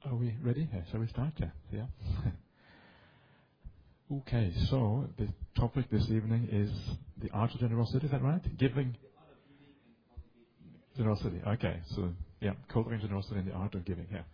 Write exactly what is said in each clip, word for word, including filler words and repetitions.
Are we ready? Uh, Shall we start? Yeah. Yeah. Okay, so the topic this evening is the art of generosity, is that right? Giving generosity. Okay, so yeah, cultivating generosity and the art of giving, yeah.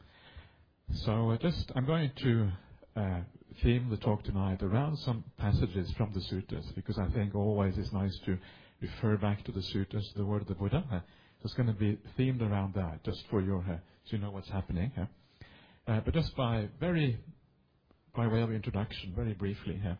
So uh, just, I'm going to uh, theme the talk tonight around some passages from the suttas, because I think always it's nice to refer back to the suttas, the word of the Buddha. Uh, so it's going to be themed around that, just for your, uh, so you know what's happening. Uh, uh, but just by very By way of introduction, very briefly here,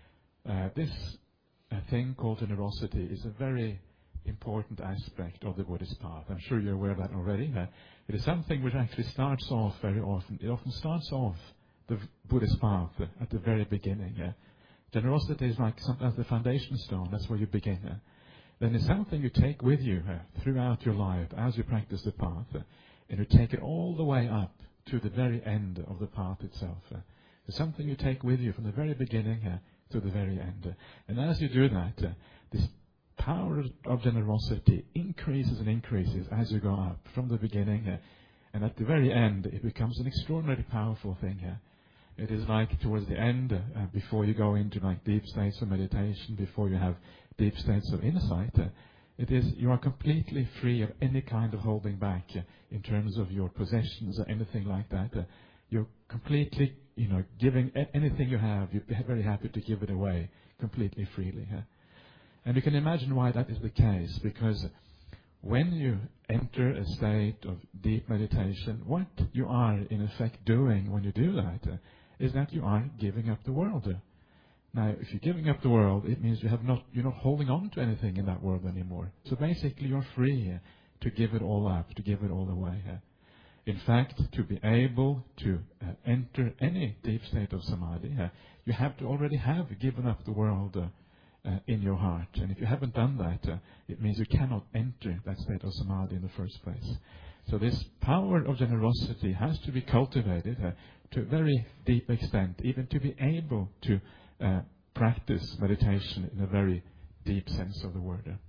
uh, this uh, thing called generosity is a very important aspect of the Buddhist path. I'm sure you're aware of that already. Uh, it is something which actually starts off very often. It often starts off the Buddhist path uh, at the very beginning. Uh, generosity is like sometimes the foundation stone. That's where you begin. Uh, then it's something you take with you uh, throughout your life as you practice the path, uh, and you take it all the way up to the very end of the path itself. Uh, It's something you take with you from the very beginning uh, to the very end. Uh, and as you do that, uh, this power of generosity increases and increases as you go up from the beginning. Uh, and at the very end, it becomes an extraordinarily powerful thing. Uh. It is like towards the end, uh, before you go into like deep states of meditation, before you have deep states of insight, uh, it is you are completely free of any kind of holding back uh, in terms of your possessions or anything like that. Uh, you're completely You know, giving anything you have, you're very happy to give it away completely freely. Huh? And you can imagine why that is the case, because when you enter a state of deep meditation, what you are in effect doing when you do that uh, is that you are giving up the world. Uh. Now, if you're giving up the world, it means you have not, you're not holding on to anything in that world anymore. So basically, you're free uh, to give it all up, to give it all away. Uh. In fact, to be able to uh, enter any deep state of samadhi, uh, you have to already have given up the world uh, uh, in your heart. And if you haven't done that, uh, it means you cannot enter that state of samadhi in the first place. So this power of generosity has to be cultivated uh, to a very deep extent, even to be able to uh, practice meditation in a very deep sense of the word. Uh.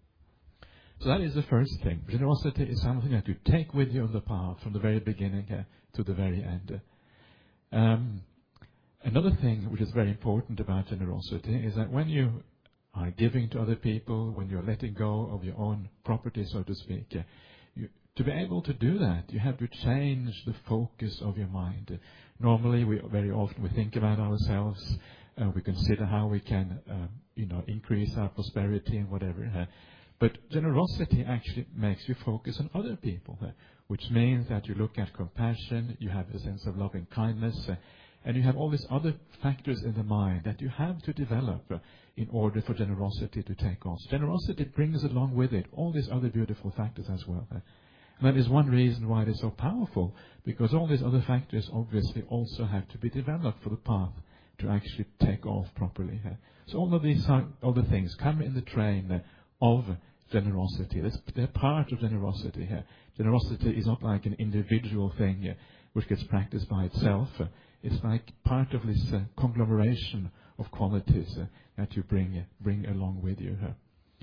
So that is the first thing. Generosity is something that you take with you on the path from the very beginning uh, to the very end. Um, another thing which is very important about generosity is that when you are giving to other people, when you're letting go of your own property, so to speak, uh, you, to be able to do that, you have to change the focus of your mind. Uh, normally, we very often we think about ourselves, uh, we consider how we can, uh, you know, increase our prosperity and whatever. Uh, But generosity actually makes you focus on other people, uh, which means that you look at compassion, you have a sense of loving kindness, uh, and you have all these other factors in the mind that you have to develop uh, in order for generosity to take off. Generosity brings along with it all these other beautiful factors as well. Uh, and that is one reason why it is so powerful, because all these other factors obviously also have to be developed for the path to actually take off properly. Uh. So all of these other things come in the train uh, of generosity. That's, they're part of generosity here. Generosity is not like an individual thing uh, which gets practiced by itself. Uh, it's like part of this uh, conglomeration of qualities uh, that you bring uh, bring along with you. Uh.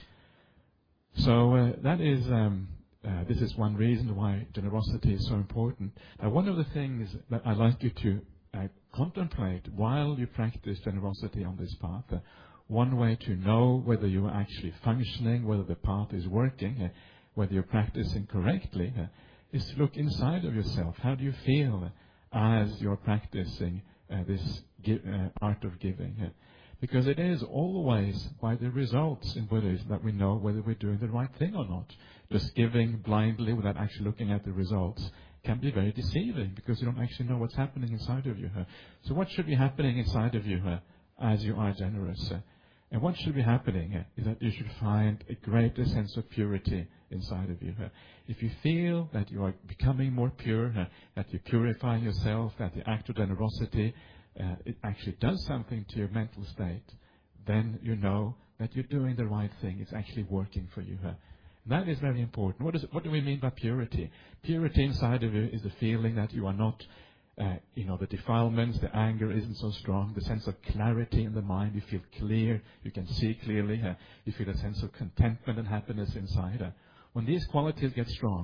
So uh, that is um, uh, this is one reason why generosity is so important. Now, one of the things that I like you to uh, contemplate while you practice generosity on this path. Uh, One way to know whether you are actually functioning, whether the path is working, uh, whether you're practicing correctly, uh, is to look inside of yourself. How do you feel uh, as you're practicing uh, this gi- uh, art of giving? Uh, because it is always by the results in Buddhism that we know whether we're doing the right thing or not. Just giving blindly without actually looking at the results can be very deceiving, because you don't actually know what's happening inside of you. Uh. So what should be happening inside of you uh, as you are generous? Uh, And what should be happening uh, is that you should find a greater sense of purity inside of you. Uh, if you feel that you are becoming more pure, uh, that you purify yourself, that the act of generosity, uh, it actually does something to your mental state, then you know that you're doing the right thing. It's actually working for you. Uh. That is very important. What, is, what do we mean by purity? Purity inside of you is the feeling that you are not Uh, you know, the defilements, the anger isn't so strong, the sense of clarity in the mind, you feel clear, you can see clearly, uh, you feel a sense of contentment and happiness inside. Uh, when these qualities get strong, uh,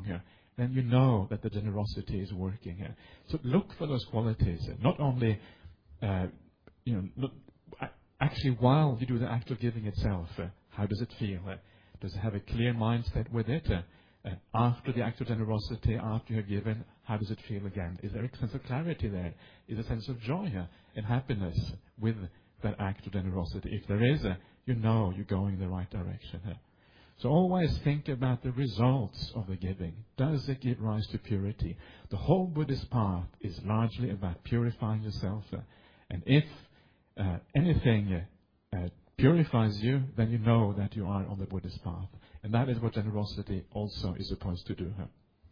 then you know that the generosity is working here. So look for those qualities. Not only, uh, you know, not, actually while you do the act of giving itself, uh, how does it feel? Uh, does it have a clear mindset with it? Uh, uh, after the act of generosity, after you have given, how does it feel again? Is there a sense of clarity there? Is there a sense of joy uh, and happiness with that act of generosity? If there is, uh, you know you're going in the right direction. Uh. So always think about the results of the giving. Does it give rise to purity? The whole Buddhist path is largely about purifying yourself. Uh, and if uh, anything uh, uh, purifies you, then you know that you are on the Buddhist path. And that is what generosity also is supposed to do.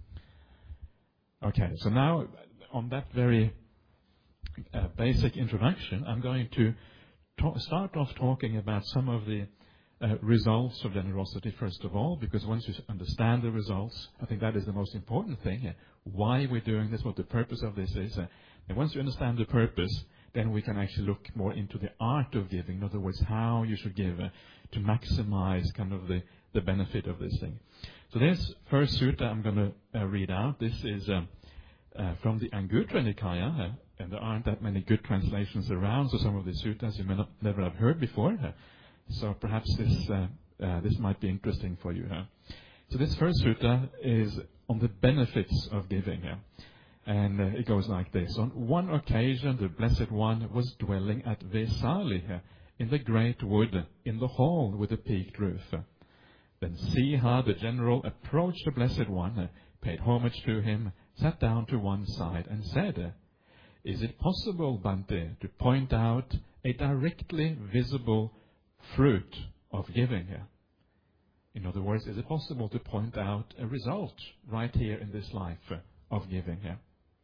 Uh. Okay, so now on that very uh, basic introduction, I'm going to ta- start off talking about some of the Uh, results of generosity, first of all, because once you understand the results, I think that is the most important thing. Uh, why we're doing this, what the purpose of this is. Uh, and once you understand the purpose, then we can actually look more into the art of giving. In other words, how you should give uh, to maximize kind of the, the benefit of this thing. So this first sutta I'm going to uh, read out. This is um, uh, from the Anguttara Nikaya, uh, and there aren't that many good translations around, so some of the suttas you may not, never have heard before. Uh, So perhaps this uh, uh, this might be interesting for you. Huh? So this first sutta is on the benefits of giving. Huh? And uh, it goes like this. On one occasion, the Blessed One was dwelling at Vesali, huh, in the great wood, in the hall with the peaked roof. Huh? Then Siha, the general, approached the Blessed One, huh, paid homage to him, sat down to one side, and said, "Is it possible, Bhante, to point out a directly visible fruit of giving here?" In other words, is it possible to point out a result right here in this life uh, of giving here?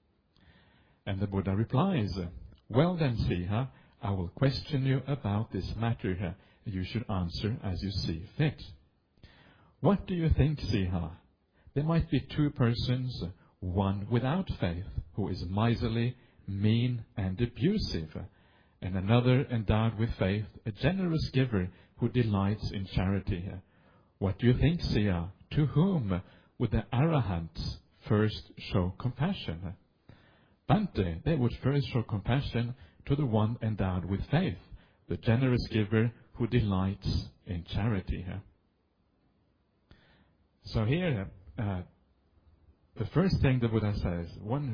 And the Buddha replies, "Well then, Siha, I will question you about this matter here. You should answer as you see fit. What do you think, Siha? There might be two persons, one without faith, who is miserly, mean, and abusive, and another endowed with faith, a generous giver who delights in charity. What do you think, Siha? To whom would the arahants first show compassion?" Bhante, they would first show compassion to the one endowed with faith, the generous giver who delights in charity. So here, uh, the first thing the Buddha says, one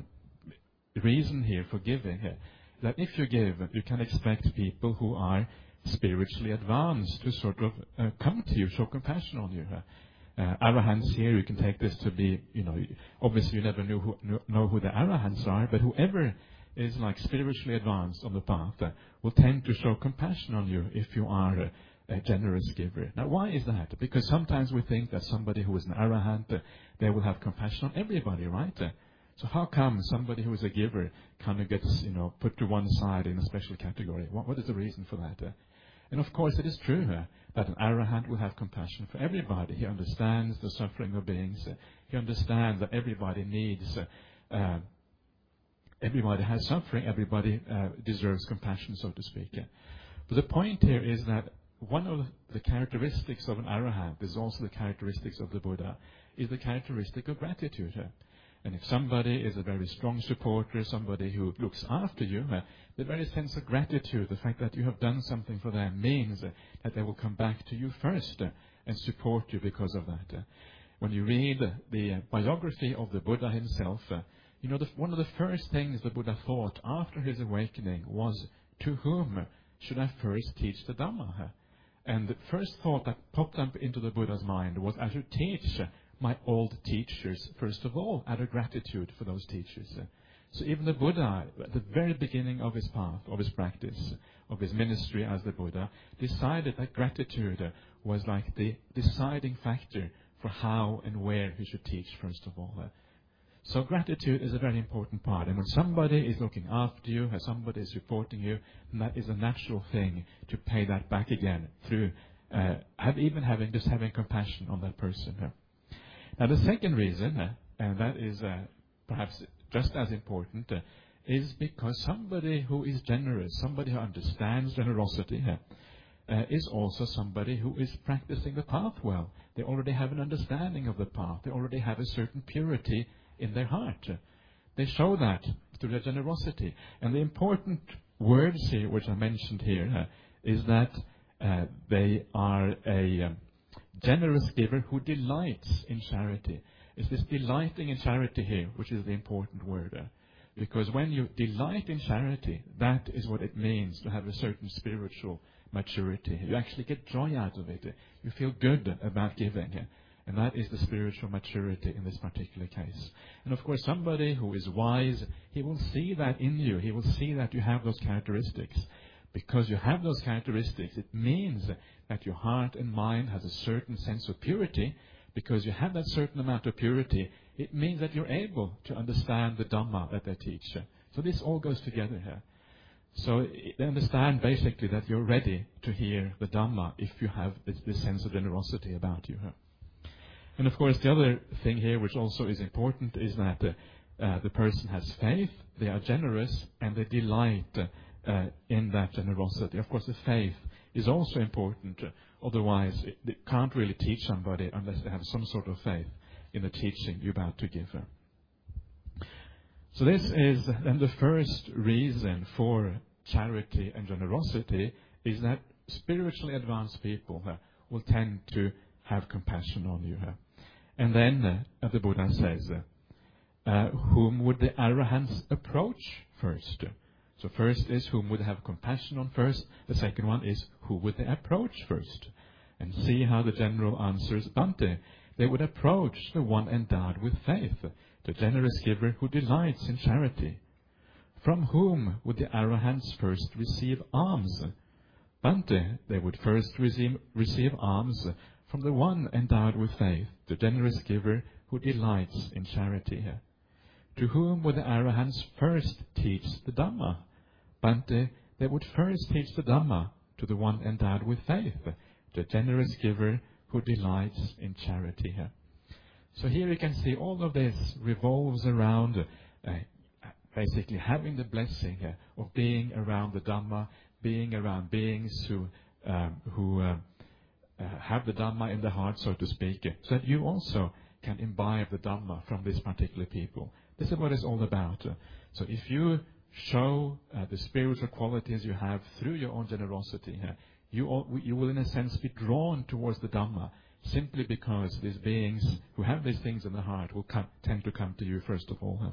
reason here for giving here, that if you give, you can expect people who are spiritually advanced to sort of uh, come to you, show compassion on you. Uh, arahants here, you can take this to be, you know, obviously you never knew who, know who the arahants are, but whoever is like spiritually advanced on the path uh, will tend to show compassion on you if you are a, a generous giver. Now, why is that? Because sometimes we think that somebody who is an arahant, uh, they will have compassion on everybody, right? Uh, So how come somebody who is a giver kind of gets, you know, put to one side in a special category? What, what is the reason for that? Uh, and of course, it is true uh, that an arahant will have compassion for everybody. He understands the suffering of beings. Uh, he understands that everybody needs, uh, uh, everybody has suffering. Everybody uh, deserves compassion, so to speak. Uh, but the point here is that one of the characteristics of an arahant is also the characteristics of the Buddha, is the characteristic of gratitude. Uh, And if somebody is a very strong supporter, somebody who looks after you, uh, the very sense of gratitude, the fact that you have done something for them, means uh, that they will come back to you first uh, and support you because of that. Uh, when you read uh, the uh, biography of the Buddha himself, uh, you know, the, one of the first things the Buddha thought after his awakening was, to whom should I first teach the Dhamma? Uh, and the first thought that popped up into the Buddha's mind was, I should teach uh, my old teachers, first of all, out of gratitude for those teachers. So even the Buddha, at the very beginning of his path, of his practice, of his ministry as the Buddha, decided that gratitude was like the deciding factor for how and where he should teach, first of all. So gratitude is a very important part. And when somebody is looking after you, or somebody is supporting you, then that is a natural thing to pay that back again through uh, have, even having just having compassion on that person. Now, the second reason, uh, and that is uh, perhaps just as important, uh, is because somebody who is generous, somebody who understands generosity, uh, uh, is also somebody who is practicing the path well. They already have an understanding of the path. They already have a certain purity in their heart. They show that through their generosity. And the important words here, which I mentioned here, uh, is that uh, they are a um, generous giver who delights in charity. It's this delighting in charity here, which is the important word. Uh, because when you delight in charity, that is what it means to have a certain spiritual maturity. You actually get joy out of it. You feel good about giving. Uh, And that is the spiritual maturity in this particular case. And of course, somebody who is wise, he will see that in you. He will see that you have those characteristics. Because you have those characteristics, it means that your heart and mind has a certain sense of purity. Because you have that certain amount of purity, it means that you're able to understand the Dhamma that they teach. So this all goes together here. So they understand basically that you're ready to hear the Dhamma if you have this, this sense of generosity about you. And of course, the other thing here, which also is important, is that uh, uh, the person has faith, they are generous, and they delight uh, in that generosity. Of course, the faith is also important. Uh, otherwise, it, they can't really teach somebody unless they have some sort of faith in the teaching you're about to give them. So this is then the first reason for charity and generosity, is that spiritually advanced people uh, will tend to have compassion on you. Uh. And then uh, the Buddha says, uh, uh, whom would the arahants approach first? So first is whom would they have compassion on first. The second one is who would they approach first? And see how the general answers Bhante. They would approach the one endowed with faith, the generous giver who delights in charity. From whom would the arahants first receive alms? Bhante, they would first receive, receive alms from the one endowed with faith, the generous giver who delights in charity. To whom would the arahants first teach the Dhamma? Bhante, they would first teach the Dhamma to the one endowed with faith, the generous giver who delights in charity. So here you can see all of this revolves around uh, basically having the blessing uh, of being around the Dhamma, being around beings who um, who uh, uh, have the Dhamma in the heart, so to speak, so that you also can imbibe the Dhamma from these particular people. This is what it's all about. Uh, so if you show uh, the spiritual qualities you have through your own generosity, uh, you, all, you will in a sense be drawn towards the Dhamma, simply because these beings who have these things in the heart will come, tend to come to you first of all. Uh.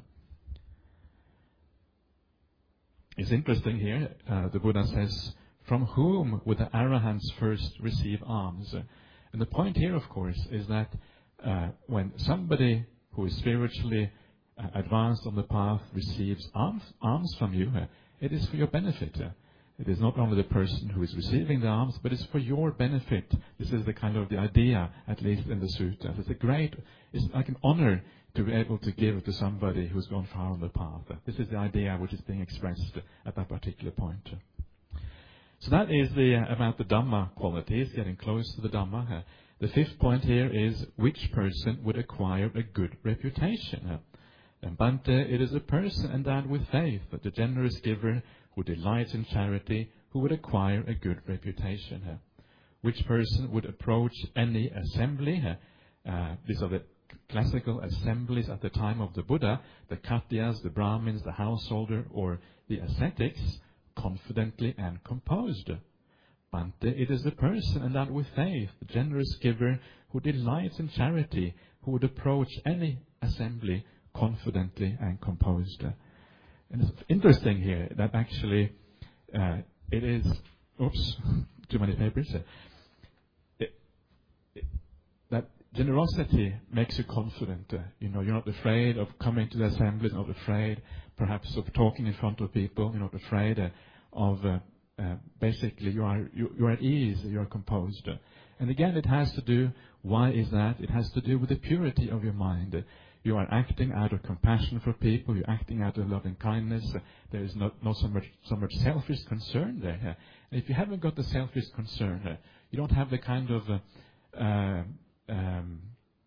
It's interesting here, uh, the Buddha says, from whom would the arahants first receive alms? And the point here, of course, is that uh, when somebody who is spiritually uh, advanced on the path receives alms, alms from you, uh, it is for your benefit. Uh, it is not only the person who is receiving the alms, but it's for your benefit. This is the kind of the idea, at least in the sutta. It's a great, it's like an honor to be able to give to somebody who's gone far on the path. This is the idea which is being expressed at that particular point. So that is the uh, about the Dhamma qualities, getting close to the Dhamma. Uh, the fifth point here is which person would acquire a good reputation. Uh, and Bhante, it is a person endowed with faith, the generous giver who delights in charity, who would acquire a good reputation. Uh, which person would approach any assembly? Uh, uh, these are the classical assemblies at the time of the Buddha, the Khatyas, the Brahmins, the householder, or the ascetics, confidently and composed. Bhante, it is the person endowed with faith, the generous giver who delights in charity, who would approach any assembly confidently and composed. And it's interesting here that actually uh, it is, oops, too many papers. It, it, that generosity makes you confident. Uh, you know, you're not afraid of coming to the assembly, you're not afraid perhaps of talking in front of people, you're not afraid uh, of, uh, uh, basically you are, you, you're at ease, you're composed. Uh, and again, it has to do, why is that? It has to do with the purity of your mind. Uh, you are acting out of compassion for people, you're acting out of loving kindness, uh, there is not, not so much, so much selfish concern there. Uh, and if you haven't got the selfish concern, uh, you don't have the kind of, uh, uh, um,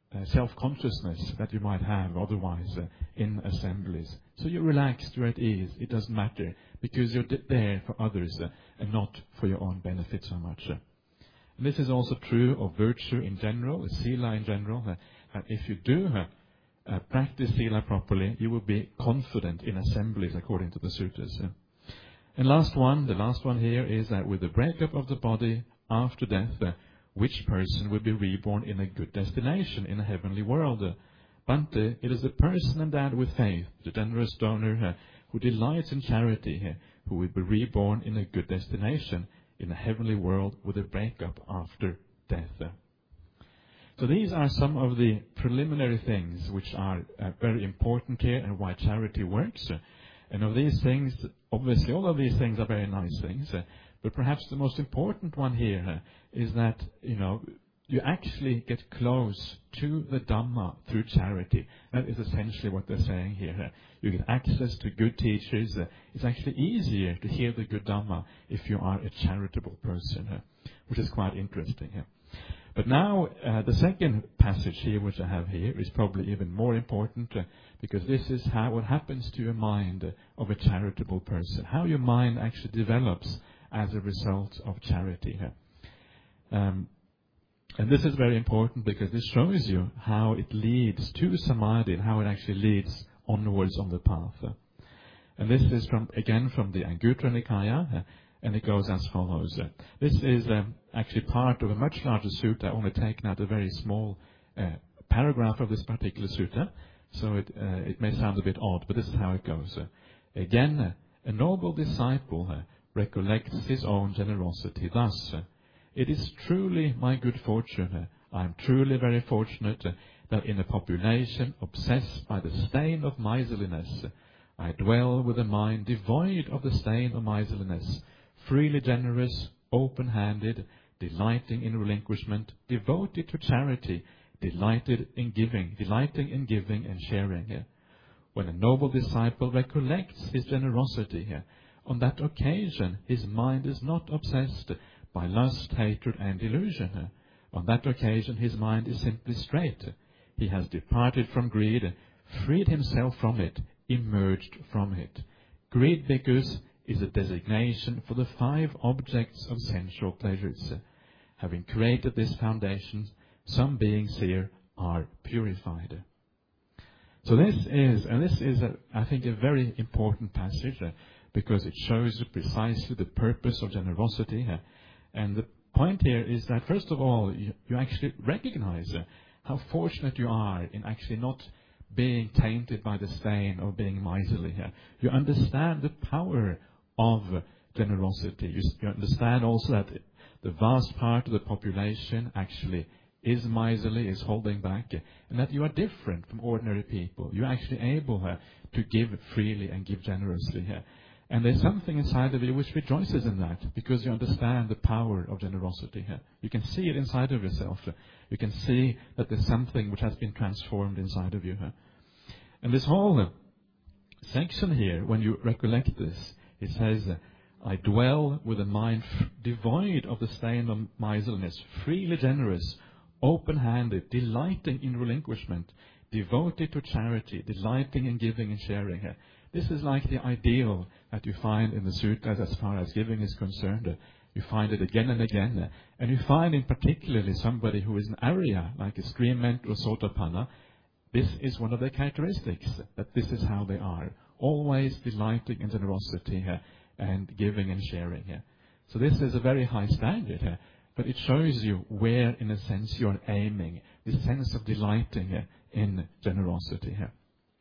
uh, self-consciousness that you might have otherwise uh, in assemblies. So you're relaxed, you're at ease, it doesn't matter, because you're d- there for others uh, and not for your own benefit so much. Uh. And this is also true of virtue in general, sila in general, uh, that if you do uh, uh, practice sila properly, you will be confident in assemblies according to the sutras. Uh. And last one, the last one here is that with the breakup of the body after death, uh, which person will be reborn in a good destination, in a heavenly world? Uh, Bhante, it is the person endowed with faith, the generous donor uh, who delights in charity, uh, who will be reborn in a good destination, in a heavenly world with a breakup after death. Uh. So these are some of the preliminary things which are uh, very important here and why charity works. Uh, and of these things, obviously all of these things are very nice things, uh, but perhaps the most important one here uh, is that, you know, you actually get close to the Dhamma through charity. That is essentially what they're saying here. Uh, you get access to good teachers. Uh, it's actually easier to hear the good Dhamma if you are a charitable person, uh, which is quite interesting. Uh. But now, uh, the second passage here, which I have here, is probably even more important, uh, because this is how what happens to your mind uh, of a charitable person, how your mind actually develops as a result of charity. Uh. Um, and this is very important because this shows you how it leads to samadhi and how it actually leads onwards on the path. Uh. And this is from again from the Anguttara Nikaya. Uh, And it goes as follows. Uh, this is um, actually part of a much larger sutta. I only taken out a very small uh, paragraph of this particular sutta, so it, uh, it may sound a bit odd, but this is how it goes. Uh, again, uh, a noble disciple uh, recollects his own generosity. Thus, uh, it is truly my good fortune. Uh, I am truly very fortunate uh, that in a population obsessed by the stain of miserliness, uh, I dwell with a mind devoid of the stain of miserliness, freely generous, open-handed, delighting in relinquishment, devoted to charity, delighted in giving, delighting in giving and sharing. When a noble disciple recollects his generosity, on that occasion his mind is not obsessed by lust, hatred and delusion. On that occasion his mind is simply straight. He has departed from greed, freed himself from it, emerged from it. Greed, bhikkhus, is a designation for the five objects of sensual pleasures. Having created this foundation, some beings here are purified. So this is, and this is, a, I think, a very important passage uh, because it shows you precisely the purpose of generosity. Uh, and the point here is that, first of all, you, you actually recognize uh, how fortunate you are in actually not being tainted by the stain of being miserly here. You understand the power of generosity. You, you understand also that the vast part of the population actually is miserly, is holding back, and that you are different from ordinary people. You're actually able uh, to give freely and give generously here. And there's something inside of you which rejoices in that, because you understand the power of generosity here. You can see it inside of yourself. You can see that there's something which has been transformed inside of you here. And this whole uh, section here, when you recollect this, it says, uh, I dwell with a mind f- devoid of the stain of miserliness, freely generous, open-handed, delighting in relinquishment, devoted to charity, delighting in giving and sharing. Uh, this is like the ideal that you find in the sutras as far as giving is concerned. Uh, you find it again and again. Uh, and you find in particularly somebody who is an Arya, like a stream or Sotapanna. This is one of their characteristics, that this is how they are. Always delighting in generosity uh, and giving and sharing. Uh. So this is a very high standard, uh, but it shows you where, in a sense, you are aiming, this sense of delighting uh, in generosity. Uh.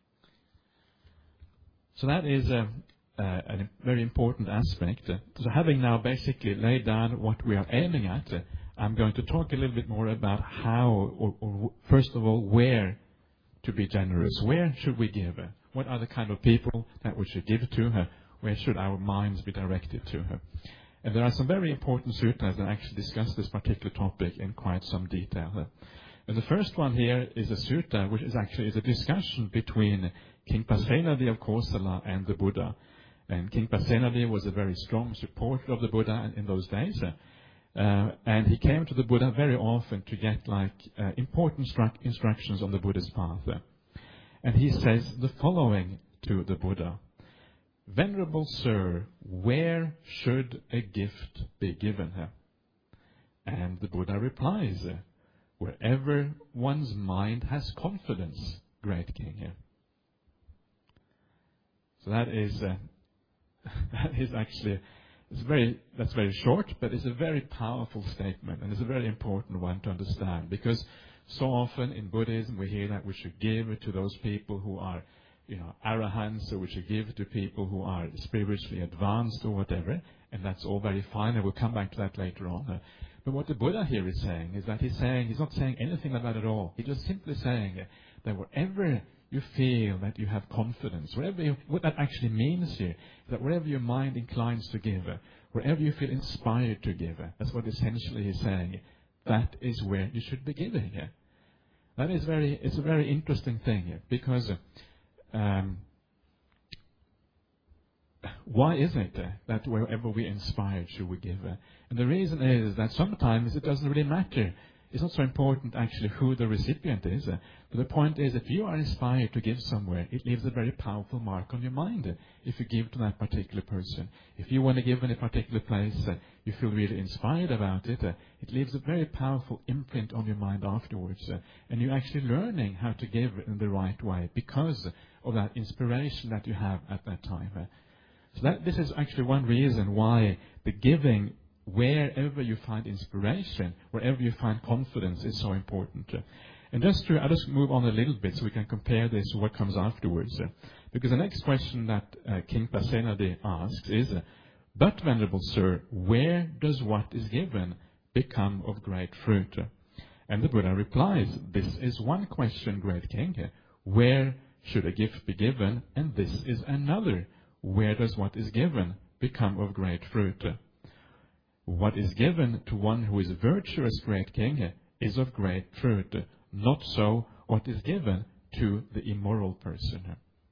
So that is uh, uh, a very important aspect. Uh, so having now basically laid down what we are aiming at, uh, I'm going to talk a little bit more about how, or, or first of all, where to be generous. Where should we give? What are the kind of people that we should give to her? Where should our minds be directed to her? And there are some very important sutras that actually discuss this particular topic in quite some detail. And the first one here is a sutta which is actually is a discussion between King Pasenadi of Kosala and the Buddha. And King Pasenadi was a very strong supporter of the Buddha in those days. Uh, and he came to the Buddha very often to get like uh, important stru- instructions on the Buddha's path. And he says the following to the Buddha: "Venerable Sir, where should a gift be given?" And the Buddha replies, "Wherever one's mind has confidence, great king." So that is uh, that is actually it's very that's very short, but it's a very powerful statement, and it's a very important one to understand, because so often in Buddhism we hear that we should give to those people who are, you know, arahants, or we should give to people who are spiritually advanced or whatever, and that's all very fine, and we'll come back to that later on. But what the Buddha here is saying is that he's saying he's not saying anything like that at all. He's just simply saying that wherever you feel that you have confidence, wherever you, what that actually means here, is that wherever your mind inclines to give, wherever you feel inspired to give, that's what essentially he's saying, that is where you should be giving. That is very, it's a very interesting thing, because um, why is it that wherever we're inspired should we give? And the reason is that sometimes it doesn't really matter. It's not so important actually who the recipient is. But the point is, if you are inspired to give somewhere, it leaves a very powerful mark on your mind if you give to that particular person. If you want to give in a particular place, you feel really inspired about it, it leaves a very powerful imprint on your mind afterwards. And you're actually learning how to give in the right way because of that inspiration that you have at that time. So that, this is actually one reason why the giving, wherever you find inspiration, wherever you find confidence, is so important. And just to, I'll just move on a little bit so we can compare this to what comes afterwards. Because the next question that uh, King Pasenadi asks is, "But, Venerable Sir, where does what is given become of great fruit?" And the Buddha replies, "This is one question, great king. Where should a gift be given? And this is another. Where does what is given become of great fruit? What is given to one who is virtuous, great king, is of great fruit. Not so what is given to the immoral person."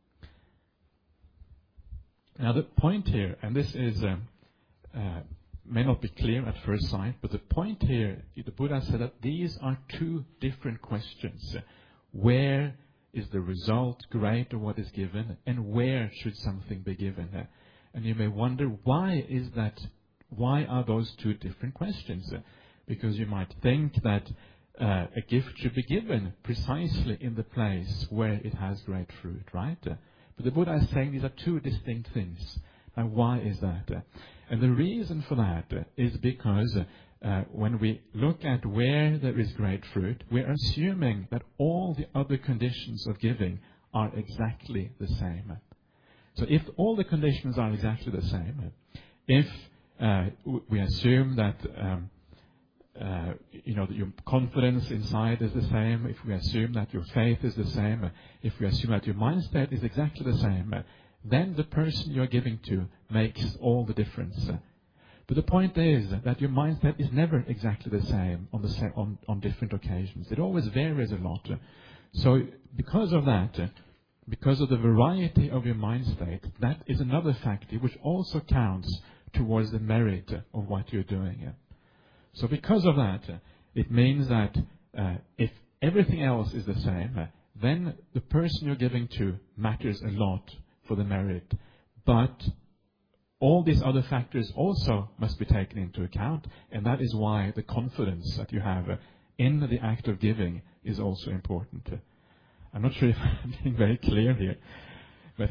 Now the point here, and this is uh, uh, may not be clear at first sight, but the point here, the Buddha said that these are two different questions. Where is the result great of what is given, and where should something be given? And you may wonder, why is that? Why are those two different questions? Because you might think that uh, a gift should be given precisely in the place where it has great fruit, right? But the Buddha is saying these are two distinct things. Now, why is that? And the reason for that is because uh, when we look at where there is great fruit, we're assuming that all the other conditions of giving are exactly the same. So if all the conditions are exactly the same, if Uh, we assume that um, uh, you know that your confidence inside is the same, if we assume that your faith is the same, if we assume that your mind state is exactly the same, then the person you're giving to makes all the difference. But the point is that your mind state is never exactly the same on the sa- on, on different occasions. It always varies a lot. So because of that, because of the variety of your mind state, that is another factor which also counts towards the merit of what you're doing. So because of that, it means that uh, if everything else is the same, then the person you're giving to matters a lot for the merit. But all these other factors also must be taken into account, and that is why the confidence that you have in the act of giving is also important. I'm not sure if I'm being very clear here. But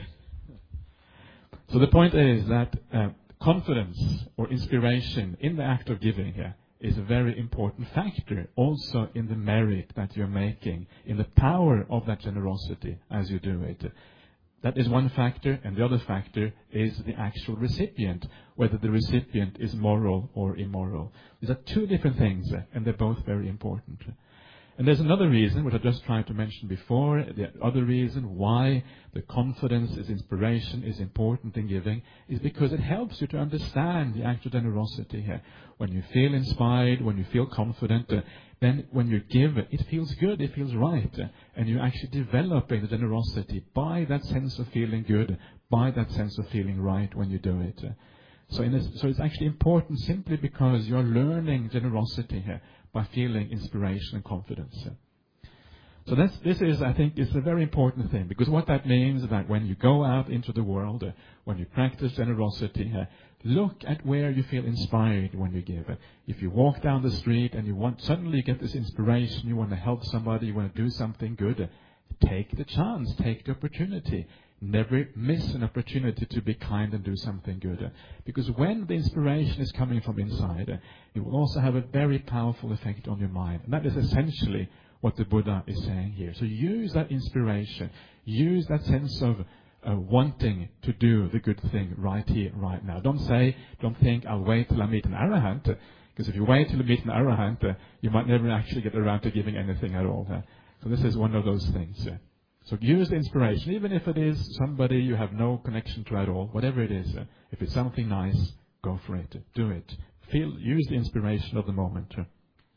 so the point is that uh, confidence or inspiration in the act of giving here is a very important factor also in the merit that you're making, in the power of that generosity as you do it. That is one factor, and the other factor is the actual recipient, whether the recipient is moral or immoral. These are two different things, and they're both very important. And there's another reason, which I just tried to mention before, the other reason why the confidence is inspiration is important in giving is because it helps you to understand the act of generosity here. When you feel inspired, when you feel confident, uh, then when you give, it feels good, it feels right. Uh, and you're actually developing the generosity by that sense of feeling good, by that sense of feeling right when you do it. Uh, So, in this, so it's actually important simply because you're learning generosity here by feeling inspiration and confidence. So that's, this is, I think, is a very important thing, because what that means is that when you go out into the world, uh, when you practice generosity, uh, look at where you feel inspired when you give. Uh, if you walk down the street and you want, suddenly you get this inspiration, you want to help somebody, you want to do something good, uh, take the chance, take the opportunity. Never miss an opportunity to be kind and do something good. Uh, because when the inspiration is coming from inside, uh, it will also have a very powerful effect on your mind. And that is essentially what the Buddha is saying here. So use that inspiration, use that sense of uh, wanting to do the good thing right here, right now. Don't say, don't think, I'll wait till I meet an arahant, uh, because if you wait till you meet an arahant, uh, you might never actually get around to giving anything at all. Uh. So this is one of those things. Uh. So use the inspiration, even if it is somebody you have no connection to at all, whatever it is. Uh, if it's something nice, go for it, do it. Feel, use the inspiration of the moment. Uh.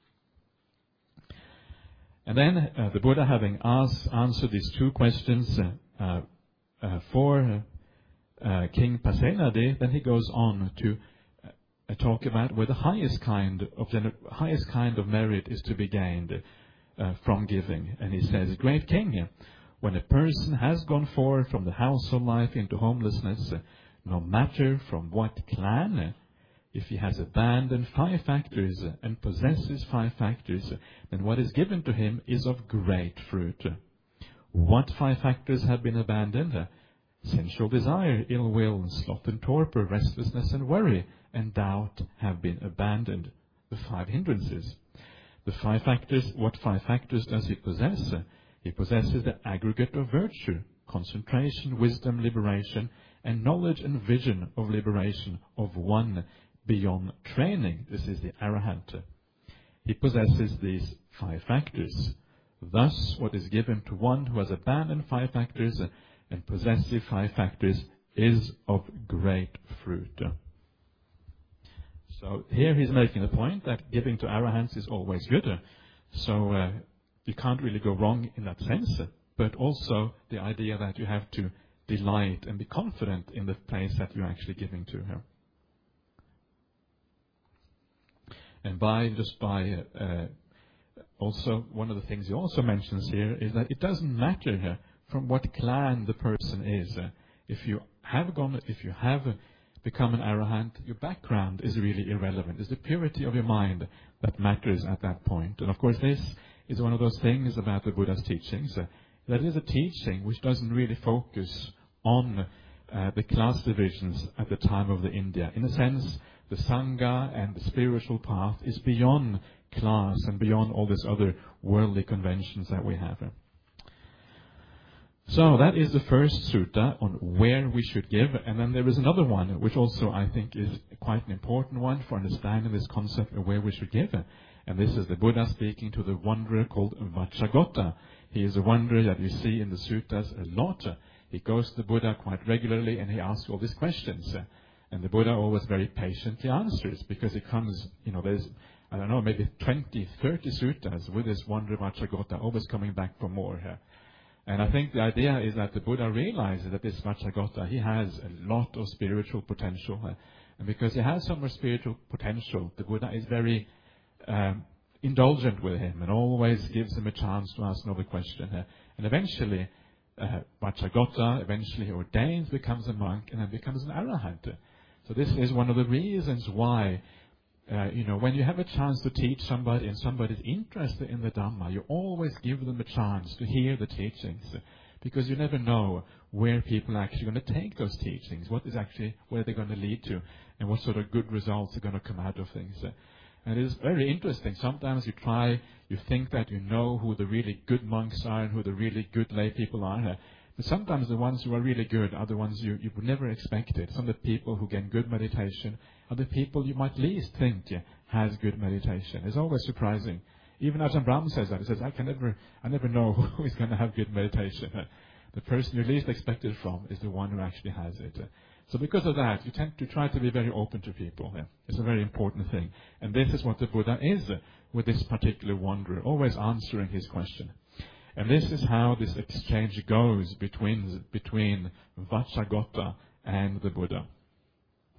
And then uh, the Buddha, having asked, answered these two questions uh, uh, uh, for uh, uh, King Pasenadi, then he goes on to uh, talk about where the highest kind of gener- highest kind of merit is to be gained uh, from giving. And he says, "Great King, when a person has gone forth from the household life into homelessness, uh, no matter from what clan, if he has abandoned five factors and possesses five factors, then what is given to him is of great fruit. What five factors have been abandoned? Sensual desire, ill will, sloth and torpor, restlessness and worry, and doubt have been abandoned. The five hindrances. The five factors, what five factors does he possess? He possesses the aggregate of virtue, concentration, wisdom, liberation, and knowledge and vision of liberation of one beyond training." This is the arahant. He possesses these five factors. Thus, what is given to one who has abandoned five factors and possesses five factors is of great fruit. So here he's making the point that giving to arahants is always good. So uh, you can't really go wrong in that sense. But also the idea that you have to delight and be confident in the place that you're actually giving to her. And by, just by, uh, also, one of the things he also mentions here is that it doesn't matter uh, from what clan the person is. Uh, if you have gone, if you have become an arahant, your background is really irrelevant. It's the purity of your mind that matters at that point. And of course, this is one of those things about the Buddha's teachings. Uh, that is a teaching which doesn't really focus on uh, the class divisions at the time of the India. In a sense, the Sangha and the spiritual path is beyond class and beyond all these other worldly conventions that we have. So that is the first sutta on where we should give. And then there is another one, which also I think is quite an important one for understanding this concept of where we should give. And this is the Buddha speaking to the wanderer called Vacchagotta. He is a wanderer that you see in the suttas a lot. He goes to the Buddha quite regularly and he asks all these questions. And the Buddha always very patiently answers, because it comes, you know, there's, I don't know, maybe twenty, thirty suttas with this wanderer Vacchagotta always coming back for more here. And I think the idea is that the Buddha realizes that this Vacchagotta, he has a lot of spiritual potential. Uh, and because he has so much spiritual potential, the Buddha is very um, indulgent with him and always gives him a chance to ask another question. Uh, and eventually, uh, Vacchagotta eventually ordains, becomes a monk, and then becomes an arahant. So this is one of the reasons why, uh, you know, when you have a chance to teach somebody and somebody's interested in the Dhamma, you always give them a chance to hear the teachings, because you never know where people are actually going to take those teachings, what is actually, where they're going to lead to, and what sort of good results are going to come out of things. And it is very interesting. Sometimes you try, you think that you know who the really good monks are and who the really good lay people are. But sometimes the ones who are really good are the ones you, you would never expect it. Some of the people who get good meditation are the people you might least think yeah, has good meditation. It's always surprising. Even Ajahn Brahm says that. He says, I can never, I never know who is going to have good meditation. The person you least expect it from is the one who actually has it. So because of that, you tend to try to be very open to people. It's a very important thing. And this is what the Buddha is with this particular wanderer, always answering his question. And this is how this exchange goes between, between Vacchagotta and the Buddha.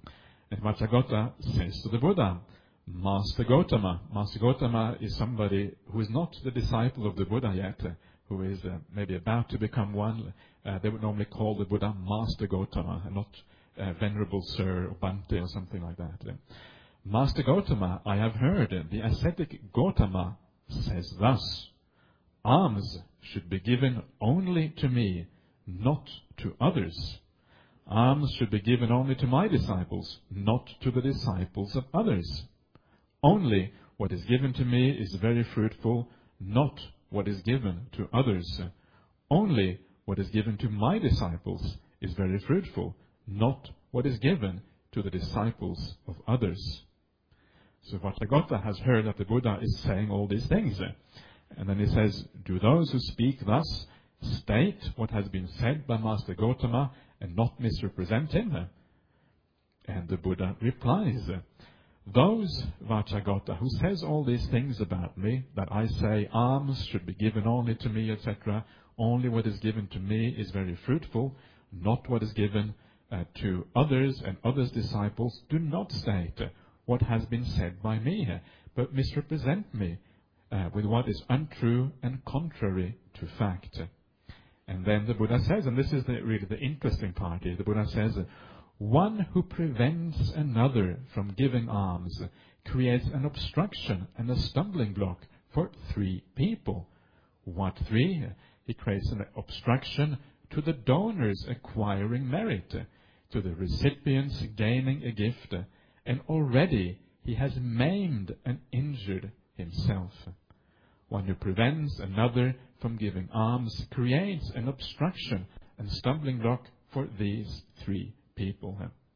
And Vajragota says to the Buddha, Master Gautama. Master Gautama is somebody who is not the disciple of the Buddha yet, uh, who is uh, maybe about to become one. Uh, they would normally call the Buddha Master Gautama, and not uh, Venerable Sir or Bhante or something like that. Uh, Master Gautama, I have heard, uh, the ascetic Gautama says thus, alms should be given only to me, not to others. Alms should be given only to my disciples, not to the disciples of others. Only what is given to me is very fruitful, not what is given to others. Only what is given to my disciples is very fruitful, not what is given to the disciples of others. So Vajragota has heard that the Buddha is saying all these things. And then he says, do those who speak thus state what has been said by Master Gautama and not misrepresent him? And the Buddha replies, those, Vajragota, who says all these things about me, that I say alms should be given only to me, et cetera, only what is given to me is very fruitful, not what is given uh, to others and others' disciples, do not state uh, what has been said by me, uh, but misrepresent me uh, with what is untrue and contrary to fact. And then the Buddha says, and this is the, really the interesting part here, the Buddha says, one who prevents another from giving alms creates an obstruction and a stumbling block for three people. What three? He creates an obstruction to the donors acquiring merit, to the recipients gaining a gift, and already he has maimed and injured himself. One who prevents another from giving alms creates an obstruction and stumbling block for these three people.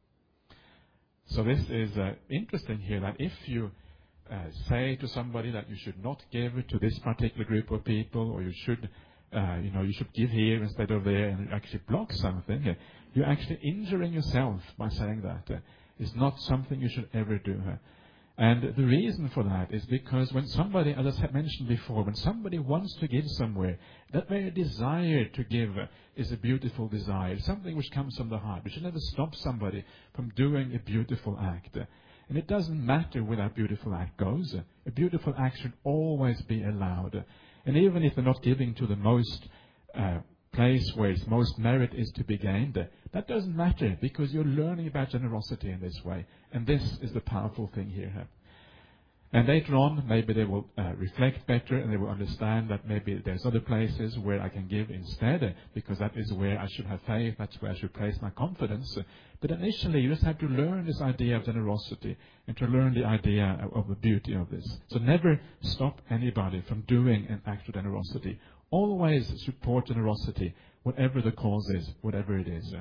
So this is uh, interesting here, that if you uh, say to somebody that you should not give to this particular group of people, or you should, uh, you know, you should give here instead of there, and you actually block something, uh, you're actually injuring yourself by saying that. Uh, it's not something you should ever do. Uh, And the reason for that is because when somebody, as I mentioned before, when somebody wants to give somewhere, that very desire to give is a beautiful desire, something which comes from the heart. We should never stop somebody from doing a beautiful act. And it doesn't matter where that beautiful act goes. A beautiful act should always be allowed. And even if they're not giving to the most uh, place where its most merit is to be gained, that doesn't matter, because you're learning about generosity in this way. And this is the powerful thing here. And later on, maybe they will uh, reflect better, and they will understand that maybe there's other places where I can give instead, because that is where I should have faith, that's where I should place my confidence. But initially, you just have to learn this idea of generosity, and to learn the idea of, of the beauty of this. So never stop anybody from doing an act of generosity. Always support generosity, whatever the cause is, whatever it is.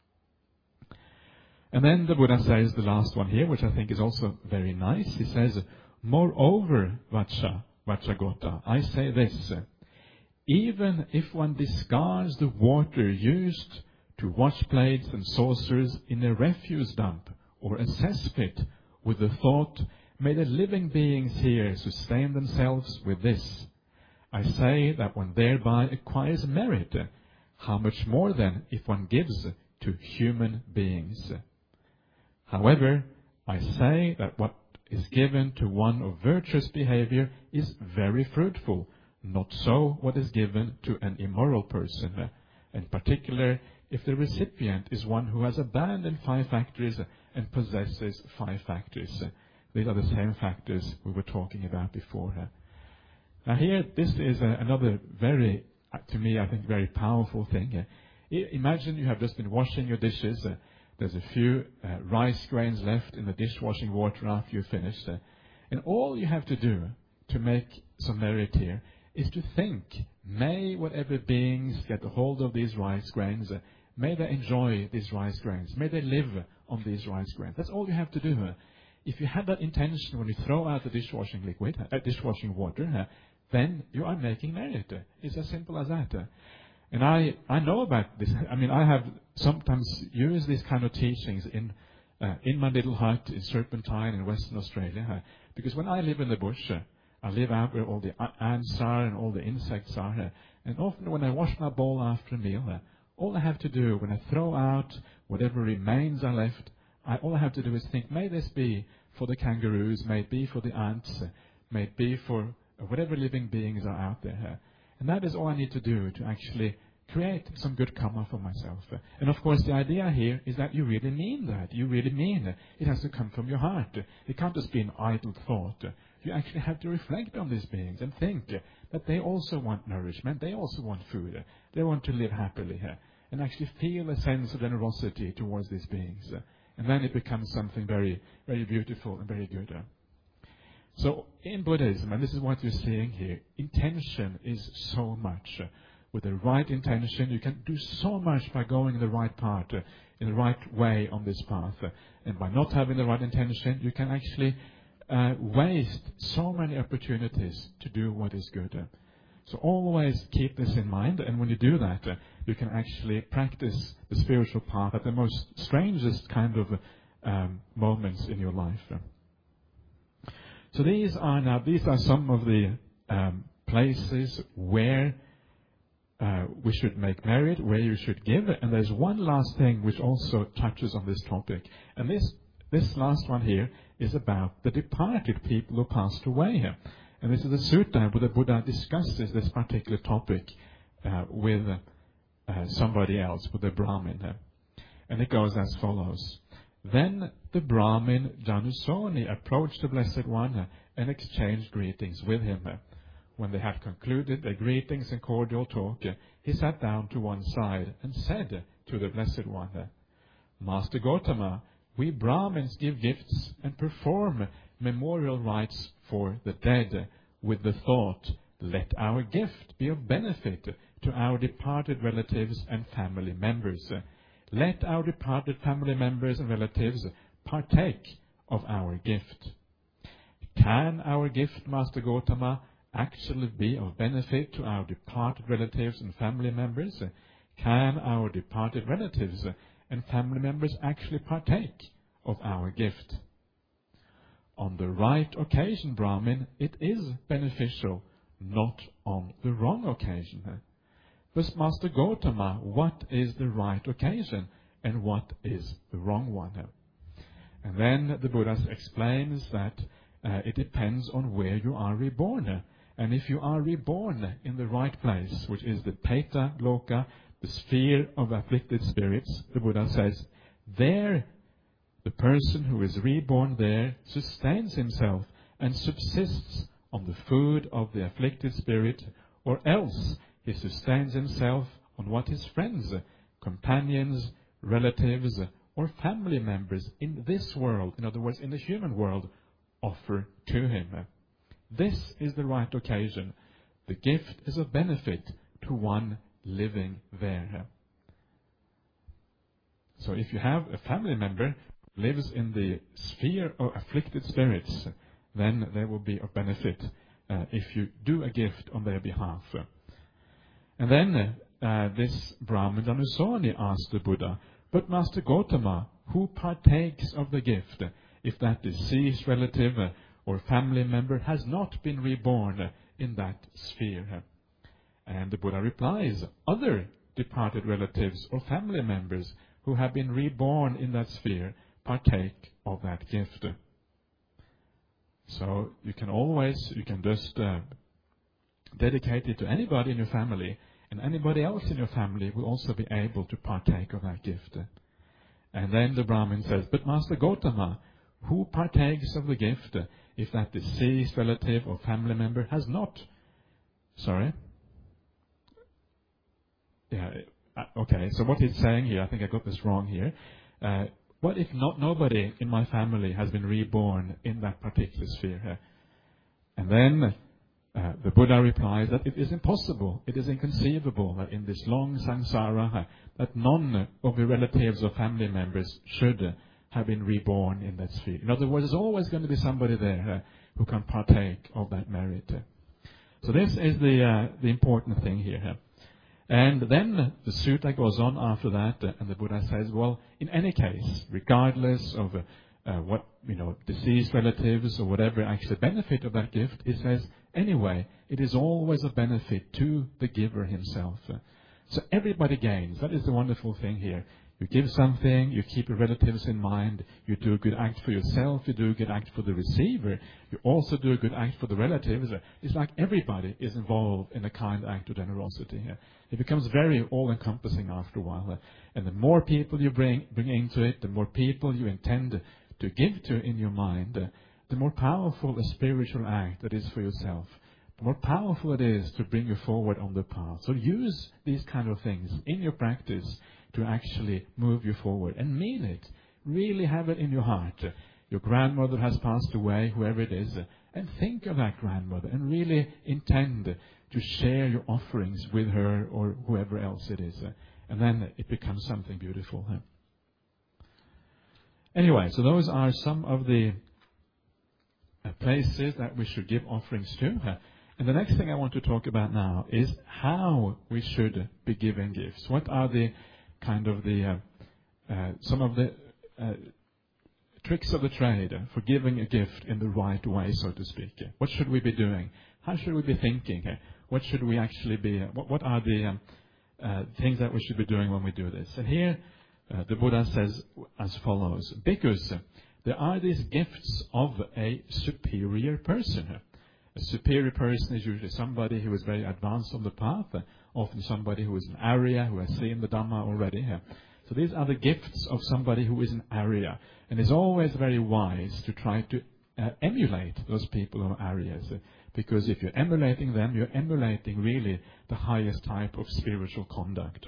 And then the Buddha says the last one here, which I think is also very nice. He says, moreover, Vajra, Vajragota, I say this, even if one discards the water used to wash plates and saucers in a refuse dump or a cesspit with the thought, may the living beings here sustain themselves with this, I say that one thereby acquires merit. How much more then if one gives to human beings? However, I say that what is given to one of virtuous behavior is very fruitful. Not so what is given to an immoral person. In particular, if the recipient is one who has abandoned five factors and possesses five factors. These are the same factors we were talking about before. Now here, this is uh, another very, uh, to me, I think, very powerful thing. Uh, imagine you have just been washing your dishes. Uh, there's a few uh, rice grains left in the dishwashing water after you've finished. Uh, and all you have to do to make some merit here is to think, may whatever beings get a hold of these rice grains, uh, may they enjoy these rice grains. May they live on these rice grains. That's all you have to do. Uh, if you have that intention when you throw out the dishwashing liquid, uh, dishwashing water, uh, then you are making merit. It's as simple as that. And I, I know about this. I mean, I have sometimes used these kind of teachings in uh, in my little hut in Serpentine in Western Australia. Because when I live in the bush, uh, I live out where all the ants are and all the insects are. Uh, and often when I wash my bowl after a meal, uh, all I have to do when I throw out whatever remains are left, I, all I have to do is think, may this be for the kangaroos, may it be for the ants, may it be for whatever living beings are out there. And that is all I need to do to actually create some good karma for myself. And of course the idea here is that you really mean that. You really mean it. It has to come from your heart. It can't just be an idle thought. You actually have to reflect on these beings and think that they also want nourishment. They also want food. They want to live happily. And actually feel a sense of generosity towards these beings. And then it becomes something very, very beautiful and very good. So in Buddhism, and this is what you're seeing here, intention is so much. With the right intention, you can do so much by going in the right path, uh, in the right way on this path. Uh, and by not having the right intention, you can actually uh, waste so many opportunities to do what is good. Uh, so always keep this in mind, and when you do that, uh, you can actually practice the spiritual path at the most strangest kind of uh, um, moments in your life. Uh. So these are now, these are some of the um, places where Uh, we should make merit, where you should give. And there's one last thing which also touches on this topic. And this this last one here is about the departed people who passed away. And this is a sutta where the Buddha discusses this particular topic uh, with uh, somebody else, with a Brahmin. And it goes as follows. Then the Brahmin Janusoni approached the Blessed One and exchanged greetings with him. When they had concluded their greetings and cordial talk, he sat down to one side and said to the Blessed One, Master Gautama, we Brahmins give gifts and perform memorial rites for the dead with the thought, let our gift be of benefit to our departed relatives and family members. Let our departed family members and relatives partake of our gift. Can our gift, Master Gautama, actually be of benefit to our departed relatives and family members? Can our departed relatives and family members actually partake of our gift? On the right occasion, Brahmin, it is beneficial, not on the wrong occasion. But Master Gautama, what is the right occasion and what is the wrong one? And then the Buddha explains that uh, it depends on where you are reborn. And if you are reborn in the right place, which is the Peta Loka, the sphere of afflicted spirits, the Buddha says, there, the person who is reborn there sustains himself and subsists on the food of the afflicted spirit, or else he sustains himself on what his friends, companions, relatives, or family members in this world, in other words, in the human world, offer to him. This is the right occasion. The gift is of benefit to one living there. So if you have a family member who lives in the sphere of afflicted spirits, then they will be of benefit uh, if you do a gift on their behalf. And then uh, this Brahmin Janusoni asked the Buddha, but Master Gautama, who partakes of the gift if that deceased relative uh, or family member has not been reborn in that sphere? And the Buddha replies, other departed relatives or family members who have been reborn in that sphere partake of that gift. So you can always, you can just uh, dedicate it to anybody in your family, and anybody else in your family will also be able to partake of that gift. And then the Brahmin says, but Master Gautama, who partakes of the gift if that deceased relative or family member has not? Sorry? Yeah, okay, so what he's saying here, I think I got this wrong here. Uh, what if not nobody in my family has been reborn in that particular sphere? And then uh, the Buddha replies that it is impossible, it is inconceivable that in this long samsara, that none of the relatives or family members should have been reborn in that sphere. In other words, there's always going to be somebody there uh, who can partake of that merit. So this is the uh, the important thing here. Uh. And then the sutta goes on after that, uh, and the Buddha says, well, in any case, regardless of uh, uh, what, you know, deceased relatives or whatever actually benefit of that gift, he says, anyway, it is always a benefit to the giver himself. Uh, so everybody gains. That is the wonderful thing here. You give something, you keep your relatives in mind, you do a good act for yourself, you do a good act for the receiver, you also do a good act for the relatives. It's like everybody is involved in a kind act of generosity. It becomes very all-encompassing after a while. And the more people you bring, bring into it, the more people you intend to give to in your mind, the more powerful a spiritual act that is for yourself, the more powerful it is to bring you forward on the path. So use these kind of things in your practice to actually move you forward. And mean it. Really have it in your heart. Your grandmother has passed away, whoever it is, and think of that grandmother and really intend to share your offerings with her or whoever else it is. And then it becomes something beautiful. Anyway, so those are some of the places that we should give offerings to. And the next thing I want to talk about now is how we should be giving gifts. What are the kind of the uh, uh, some of the uh, tricks of the trade for giving a gift in the right way, so to speak? What should we be doing? How should we be thinking? What should we actually be? What, what are the um, uh, things that we should be doing when we do this? And here uh, the Buddha says as follows: because there are these gifts of a superior person. A superior person is usually somebody who is very advanced on the path, often somebody who is an Arya, who has seen the Dhamma already. So these are the gifts of somebody who is an Arya. And it's always very wise to try to uh, emulate those people who are Aryas. Because if you're emulating them, you're emulating really the highest type of spiritual conduct.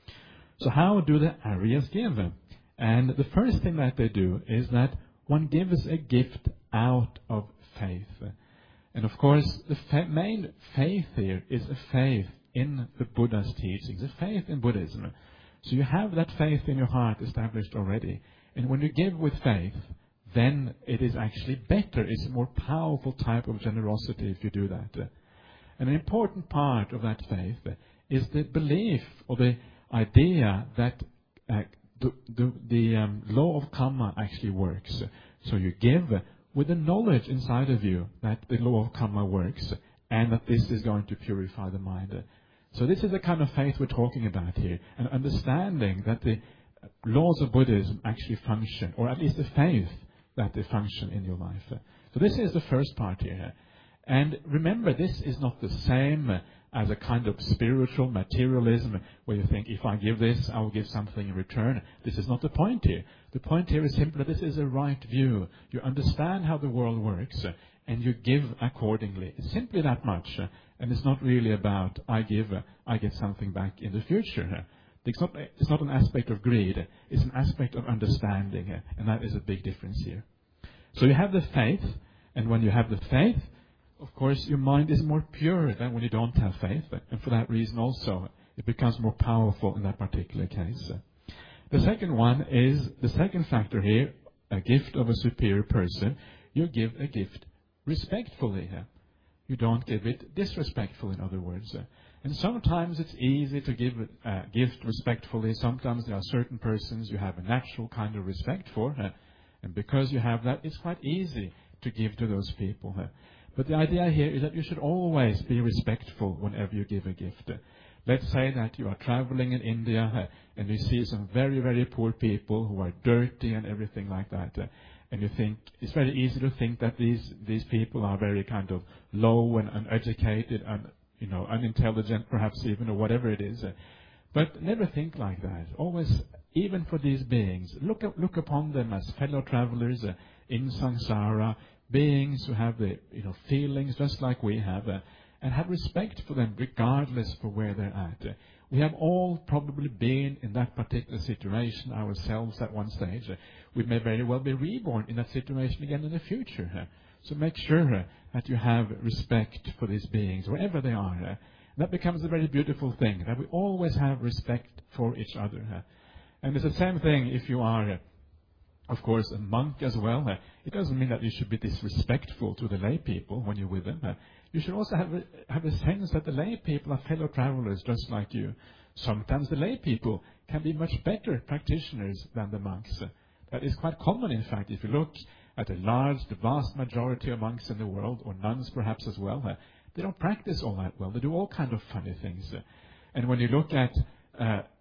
So how do the Aryas give? And the first thing that they do is that one gives a gift out of faith. And of course, the fa- main faith here is a faith in the Buddha's teachings, a faith in Buddhism. So you have that faith in your heart established already. And when you give with faith, then it is actually better. It's a more powerful type of generosity if you do that. And an important part of that faith is the belief or the idea that uh, the, the, the um, law of karma actually works. So you give with the knowledge inside of you that the law of karma works and that this is going to purify the mind. So this is the kind of faith we're talking about here, and understanding that the laws of Buddhism actually function, or at least the faith that they function in your life. So this is the first part here. And remember, this is not the same as a kind of spiritual materialism where you think, if I give this, I will give something in return. This is not the point here. The point here is simply this is a right view. You understand how the world works, and you give accordingly. It's simply that much. And it's not really about, I give, I get something back in the future. It's not, it's not an aspect of greed. It's an aspect of understanding. And that is a big difference here. So you have the faith. And when you have the faith, of course, your mind is more pure than when you don't have faith. And for that reason also, it becomes more powerful in that particular case. The second one is, the second factor here, a gift of a superior person. You give a gift respectfully. You don't give it disrespectfully, in other words. And sometimes it's easy to give a gift respectfully. Sometimes there are certain persons you have a natural kind of respect for. And because you have that, it's quite easy to give to those people. But the idea here is that you should always be respectful whenever you give a gift. Let's say that you are traveling in India and you see some very, very poor people who are dirty and everything like that. And you think, it's very easy to think that these, these people are very kind of low and uneducated and, you know, unintelligent perhaps even, or whatever it is. But never think like that. Always, even for these beings, look, look upon them as fellow travelers in samsara, beings who have the, you know, feelings just like we have, uh, and have respect for them regardless for where they're at. Uh, we have all probably been in that particular situation ourselves at one stage. Uh, we may very well be reborn in that situation again in the future. Uh, so make sure uh, that you have respect for these beings, wherever they are. Uh, that becomes a very beautiful thing, that we always have respect for each other. Uh, and it's the same thing if you are uh, of course, a monk as well. Uh, it doesn't mean that you should be disrespectful to the lay people when you're with them. Uh, you should also have a, have a sense that the lay people are fellow travelers just like you. Sometimes the lay people can be much better practitioners than the monks. Uh, that is quite common, in fact. If you look at a large, the vast majority of monks in the world, or nuns perhaps as well, uh, they don't practice all that well. They do all kinds of funny things. Uh, and when you look at uh,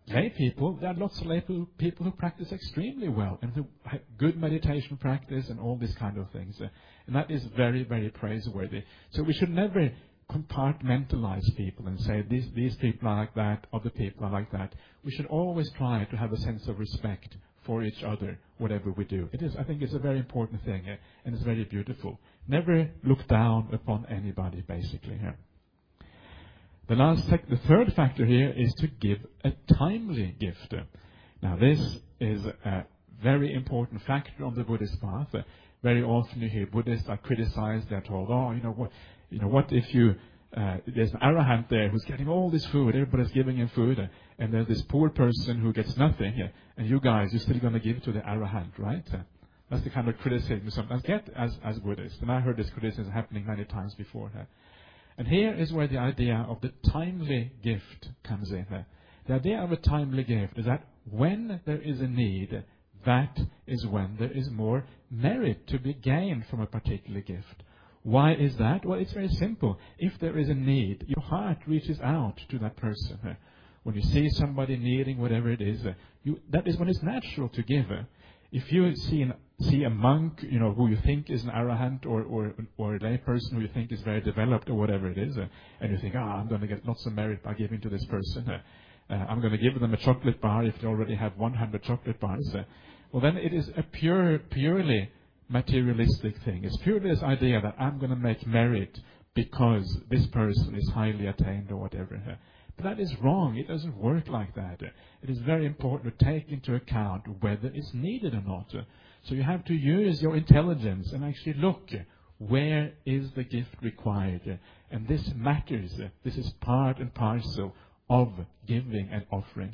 lay people, there are lots of lay people who practice extremely well and who have good meditation practice and all these kind of things. Uh, and that is very, very praiseworthy. So we should never compartmentalize people and say these, these people are like that, other people are like that. We should always try to have a sense of respect for each other, whatever we do. It is, I think it's a very important thing, uh, and it's very beautiful. Never look down upon anybody, basically. Yeah. The last, sec- the third factor here is to give a timely gift. Now, this is a very important factor on the Buddhist path. Uh, very often you hear Buddhists are criticized. They're told, "Oh, you know what? You know what? If you uh, there's an arahant there who's getting all this food, everybody's giving him food, uh, and there's this poor person who gets nothing, uh, and you guys, you're still going to give to the arahant, right?" Uh, that's the kind of criticism we sometimes get as as Buddhists, and I heard this criticism happening many times before. Uh, And here is where the idea of the timely gift comes in. The idea of a timely gift is that when there is a need, that is when there is more merit to be gained from a particular gift. Why is that? Well, it's very simple. If there is a need, your heart reaches out to that person. When you see somebody needing whatever it is, you, that is when it's natural to give. If you see an, see a monk, you know, who you think is an arahant, or or or a lay person who you think is very developed, or whatever it is, uh, and you think, ah, oh, I'm going to get lots of merit by giving to this person. Uh, uh, I'm going to give them a chocolate bar if they already have one hundred chocolate bars. Uh, well, then it is a pure, purely materialistic thing. It's purely this idea that I'm going to make merit because this person is highly attained or whatever. Uh, But that is wrong. It doesn't work like that. It is very important to take into account whether it's needed or not. So you have to use your intelligence and actually look, where is the gift required? And this matters. This is part and parcel of giving and offering.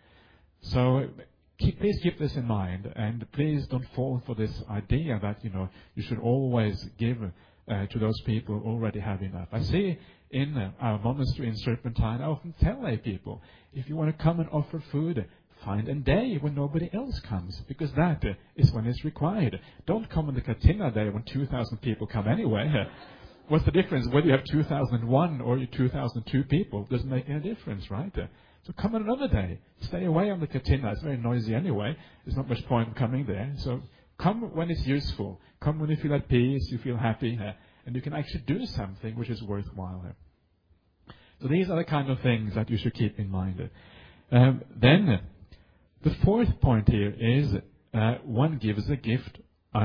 So keep, please keep this in mind, and please don't fall for this idea that, you know, you should always give uh, to those people who already have enough. I see in uh, our monastery in Serpentine, I often tell lay people, if you want to come and offer food, find a day when nobody else comes, because that uh, is when it's required. Don't come on the Katina day when two thousand people come anyway. What's the difference whether you have two thousand one or two thousand two people? Doesn't make any difference, right? So come on another day. Stay away on the Katina. It's very noisy anyway. There's not much point in coming there. So come when it's useful. Come when you feel at peace, you feel happy, uh, and you can actually do something which is worthwhile. Uh. So these are the kind of things that you should keep in mind. Um, then, the fourth point here is uh, one gives a gift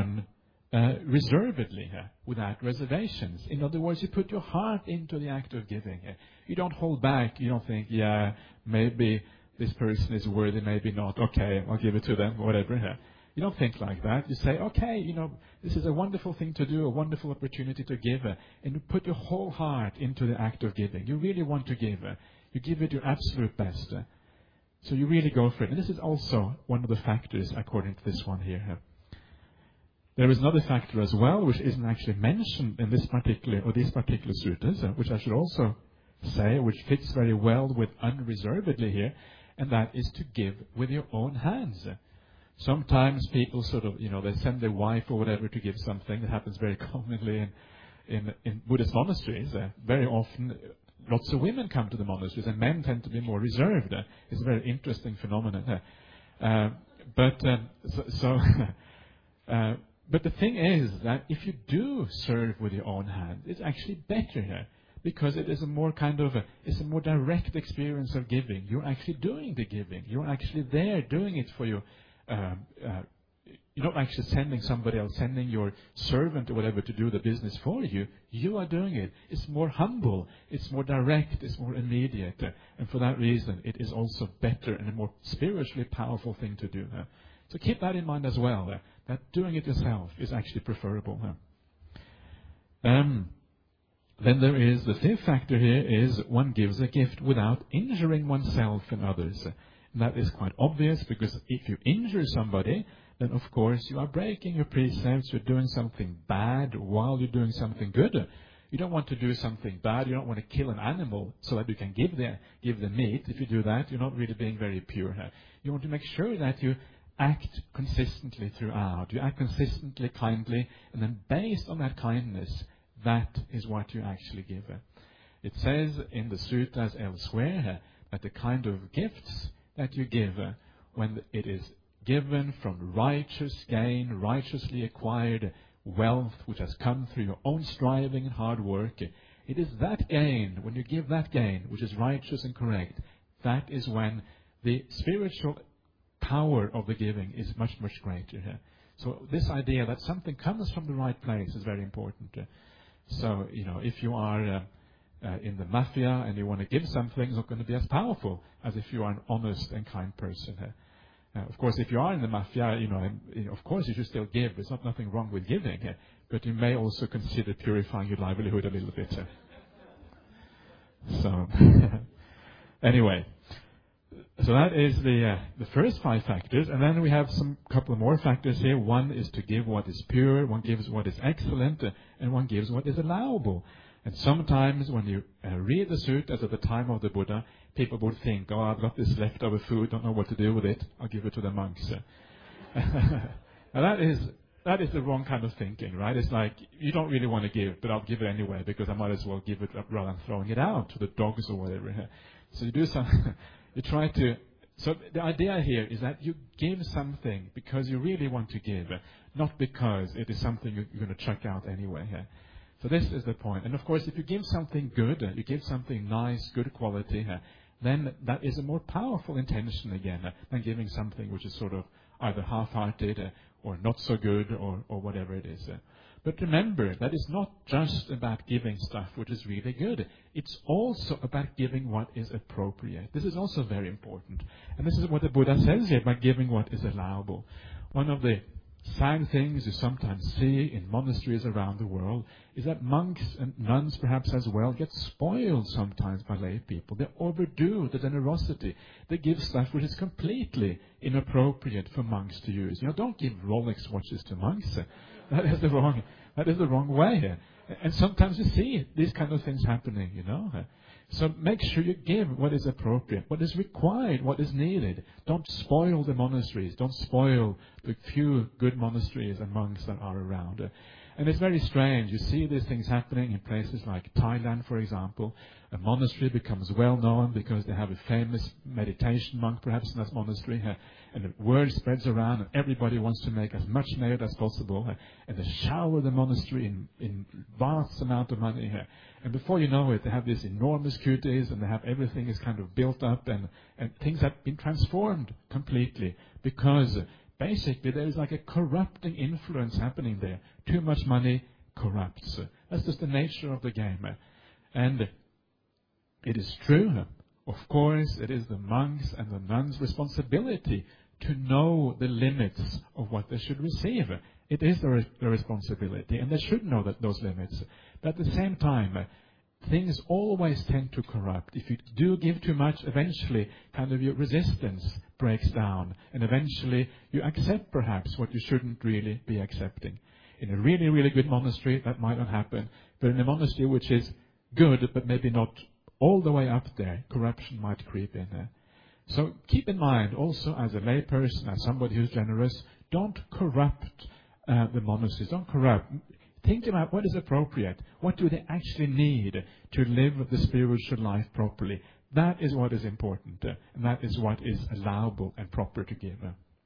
unreservedly, uh, without reservations. In other words, you put your heart into the act of giving. Uh, you don't hold back. You don't think, yeah, maybe this person is worthy, maybe not. Okay, I'll give it to them, whatever. Uh, You don't think like that. You say, okay, you know, this is a wonderful thing to do, a wonderful opportunity to give, uh, and you put your whole heart into the act of giving. You really want to give. Uh, you give it your absolute best. Uh, so you really go for it. And this is also one of the factors, according to this one here. Uh, there is another factor as well, which isn't actually mentioned in this particular, or these particular sutras, uh, which I should also say, which fits very well with unreservedly here, and that is to give with your own hands. Uh, Sometimes people sort of, you know, they send their wife or whatever to give something. That happens very commonly in, in, in Buddhist monasteries. Uh, very often, lots of women come to the monasteries, and men tend to be more reserved. Uh, it's a very interesting phenomenon. Uh, uh, but um, so, so uh, but the thing is that if you do serve with your own hand, it's actually better here. Because it is a more kind of, a, it's a more direct experience of giving. You're actually doing the giving. You're actually there doing it for you. Um, uh, you're not actually sending somebody else, sending your servant or whatever to do the business for you. You are doing it. It's more humble. It's more direct. It's more immediate. Uh, and for that reason, it is also better and a more spiritually powerful thing to do. Uh, so keep that in mind as well, uh, that doing it yourself is actually preferable. Uh. Um, then there is the fifth factor here is one gives a gift without injuring oneself and others. Uh, And that is quite obvious, because if you injure somebody, then of course you are breaking your precepts, you're doing something bad while you're doing something good. You don't want to do something bad, you don't want to kill an animal so that you can give the, give the meat. If you do that, you're not really being very pure. You want to make sure that you act consistently throughout. You act consistently, kindly, and then based on that kindness, that is what you actually give. It says in the sutras elsewhere that the kind of gifts that you give, uh, when it is given from righteous gain, righteously acquired wealth, which has come through your own striving and hard work, it is that gain, when you give that gain, which is righteous and correct, that is when the spiritual power of the giving is much, much greater. Uh, so this idea that something comes from the right place is very important. Uh, so, you know, if you are uh, uh, in the mafia and you want to give something, it's not going to be as powerful as if you are an honest and kind person. Uh, Uh, of course, if you are in the mafia, you know, and, you know, of course you should still give. There's not nothing wrong with giving, uh, but you may also consider purifying your livelihood a little bit. Uh. So, anyway, so that is the uh, the first five factors, and then we have some couple of more factors here. One is to give what is pure, one gives what is excellent, uh, and one gives what is allowable. And sometimes when you uh, read the suttas at the time of the Buddha, people would think, oh, I've got this leftover food, don't know what to do with it, I'll give it to the monks. And that is that is the wrong kind of thinking, right? It's like, you don't really want to give, but I'll give it anyway, because I might as well give it up rather than throwing it out to the dogs or whatever. So you do some, you try to, so the idea here is that you give something because you really want to give, not because it is something you're going to chuck out anyway. So this is the point. And of course, if you give something good, you give something nice, good quality, then that is a more powerful intention again than giving something which is sort of either half-hearted or not so good or, or whatever it is. But remember, that is not just about giving stuff which is really good. It's also about giving what is appropriate. This is also very important. And this is what the Buddha says here, about giving what is allowable. One of the sad things you sometimes see in monasteries around the world is that monks and nuns perhaps as well get spoiled sometimes by lay people. They overdo the generosity. They give stuff which is completely inappropriate for monks to use. You know, don't give Rolex watches to monks. That is the wrong, that is the wrong way. And sometimes you see these kind of things happening, you know. So make sure you give what is appropriate, what is required, what is needed. Don't spoil the monasteries. Don't spoil the few good monasteries and monks that are around. And it's very strange. You see these things happening in places like Thailand, for example. A monastery becomes well known because they have a famous meditation monk, perhaps, in that monastery. And the word spreads around, and everybody wants to make as much merit as possible. And they shower the monastery in, in vast amount of money. And before you know it, they have these enormous kutis, and they have everything is kind of built up, and, and things have been transformed completely because basically there is like a corrupting influence happening there. Too much money corrupts. That's just the nature of the game. And it is true, of course, it is the monks and the nuns' responsibility to know the limits of what they should receive. It is their, their responsibility, and they should know that those limits. But at the same time, things always tend to corrupt. If you do give too much, eventually kind of your resistance breaks down, and eventually you accept perhaps what you shouldn't really be accepting. In a really, really good monastery, that might not happen, but in a monastery which is good, but maybe not all the way up there, corruption might creep in there. So keep in mind, also as a lay person, as somebody who's generous, don't corrupt uh, the monasteries. Don't corrupt. Think about what is appropriate. What do they actually need to live the spiritual life properly? That is what is important, uh, and that is what is allowable and proper to give.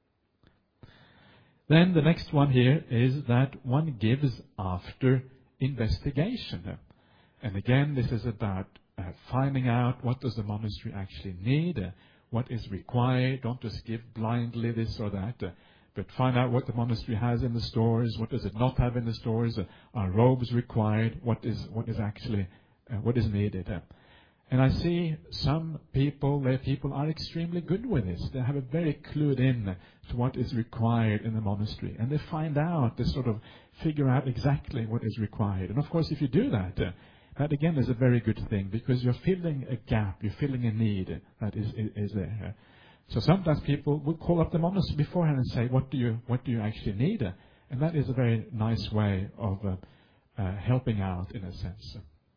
Then the next one here is that one gives after investigation. And again, this is about uh, finding out what does the monastery actually need, uh, what is required. Don't just give blindly this or that. Uh, But find out what the monastery has in the stores, what does it not have in the stores, uh, are robes required, what is what is actually, uh, what is needed. Uh. And I see some people, lay people, are extremely good with this. They have a very clued in to what is required in the monastery. And they find out, they sort of figure out exactly what is required. And of course, if you do that, uh, that again is a very good thing, because you're filling a gap, you're filling a need that is, is, is there. Uh. So sometimes people would call up the monastery beforehand and say, what do you what do you actually need? And that is a very nice way of uh, uh, helping out, in a sense.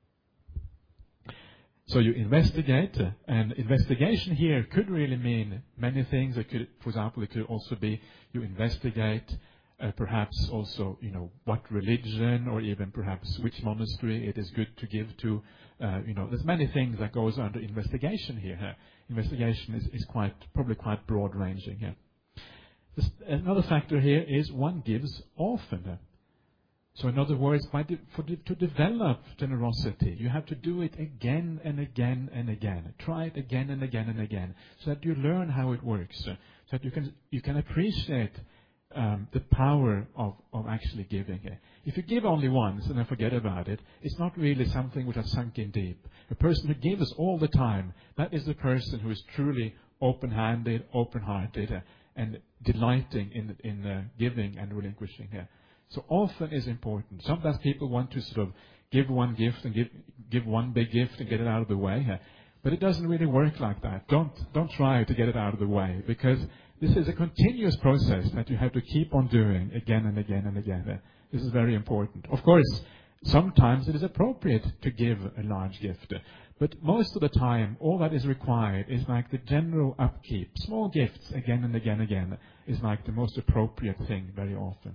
So you investigate, uh, and investigation here could really mean many things. It could, for example, it could also be you investigate uh, perhaps also, you know, what religion or even perhaps which monastery it is good to give to. Uh, you know, there's many things that goes under investigation here. Huh? Investigation is, is quite, probably quite broad-ranging here. This, another factor here is one gives often. Huh? So in other words, by de- for de- to develop generosity, you have to do it again and again and again. Try it again and again and again, so that you learn how it works, uh, so that you can you can appreciate um, the power of, of actually giving. If you give only once and then forget about it, it's not really something which has sunk in deep. A person who gives all the time, that is the person who is truly open-handed, open-hearted, uh, and delighting in in uh, giving and relinquishing here. So often is important. Sometimes people want to sort of give one gift and give give one big gift and get it out of the way. But it doesn't really work like that. Don't don't try to get it out of the way, because this is a continuous process that you have to keep on doing again and again and again. This is very important. Of course, sometimes it is appropriate to give a large gift. But most of the time, all that is required is like the general upkeep. Small gifts again and again and again is like the most appropriate thing very often.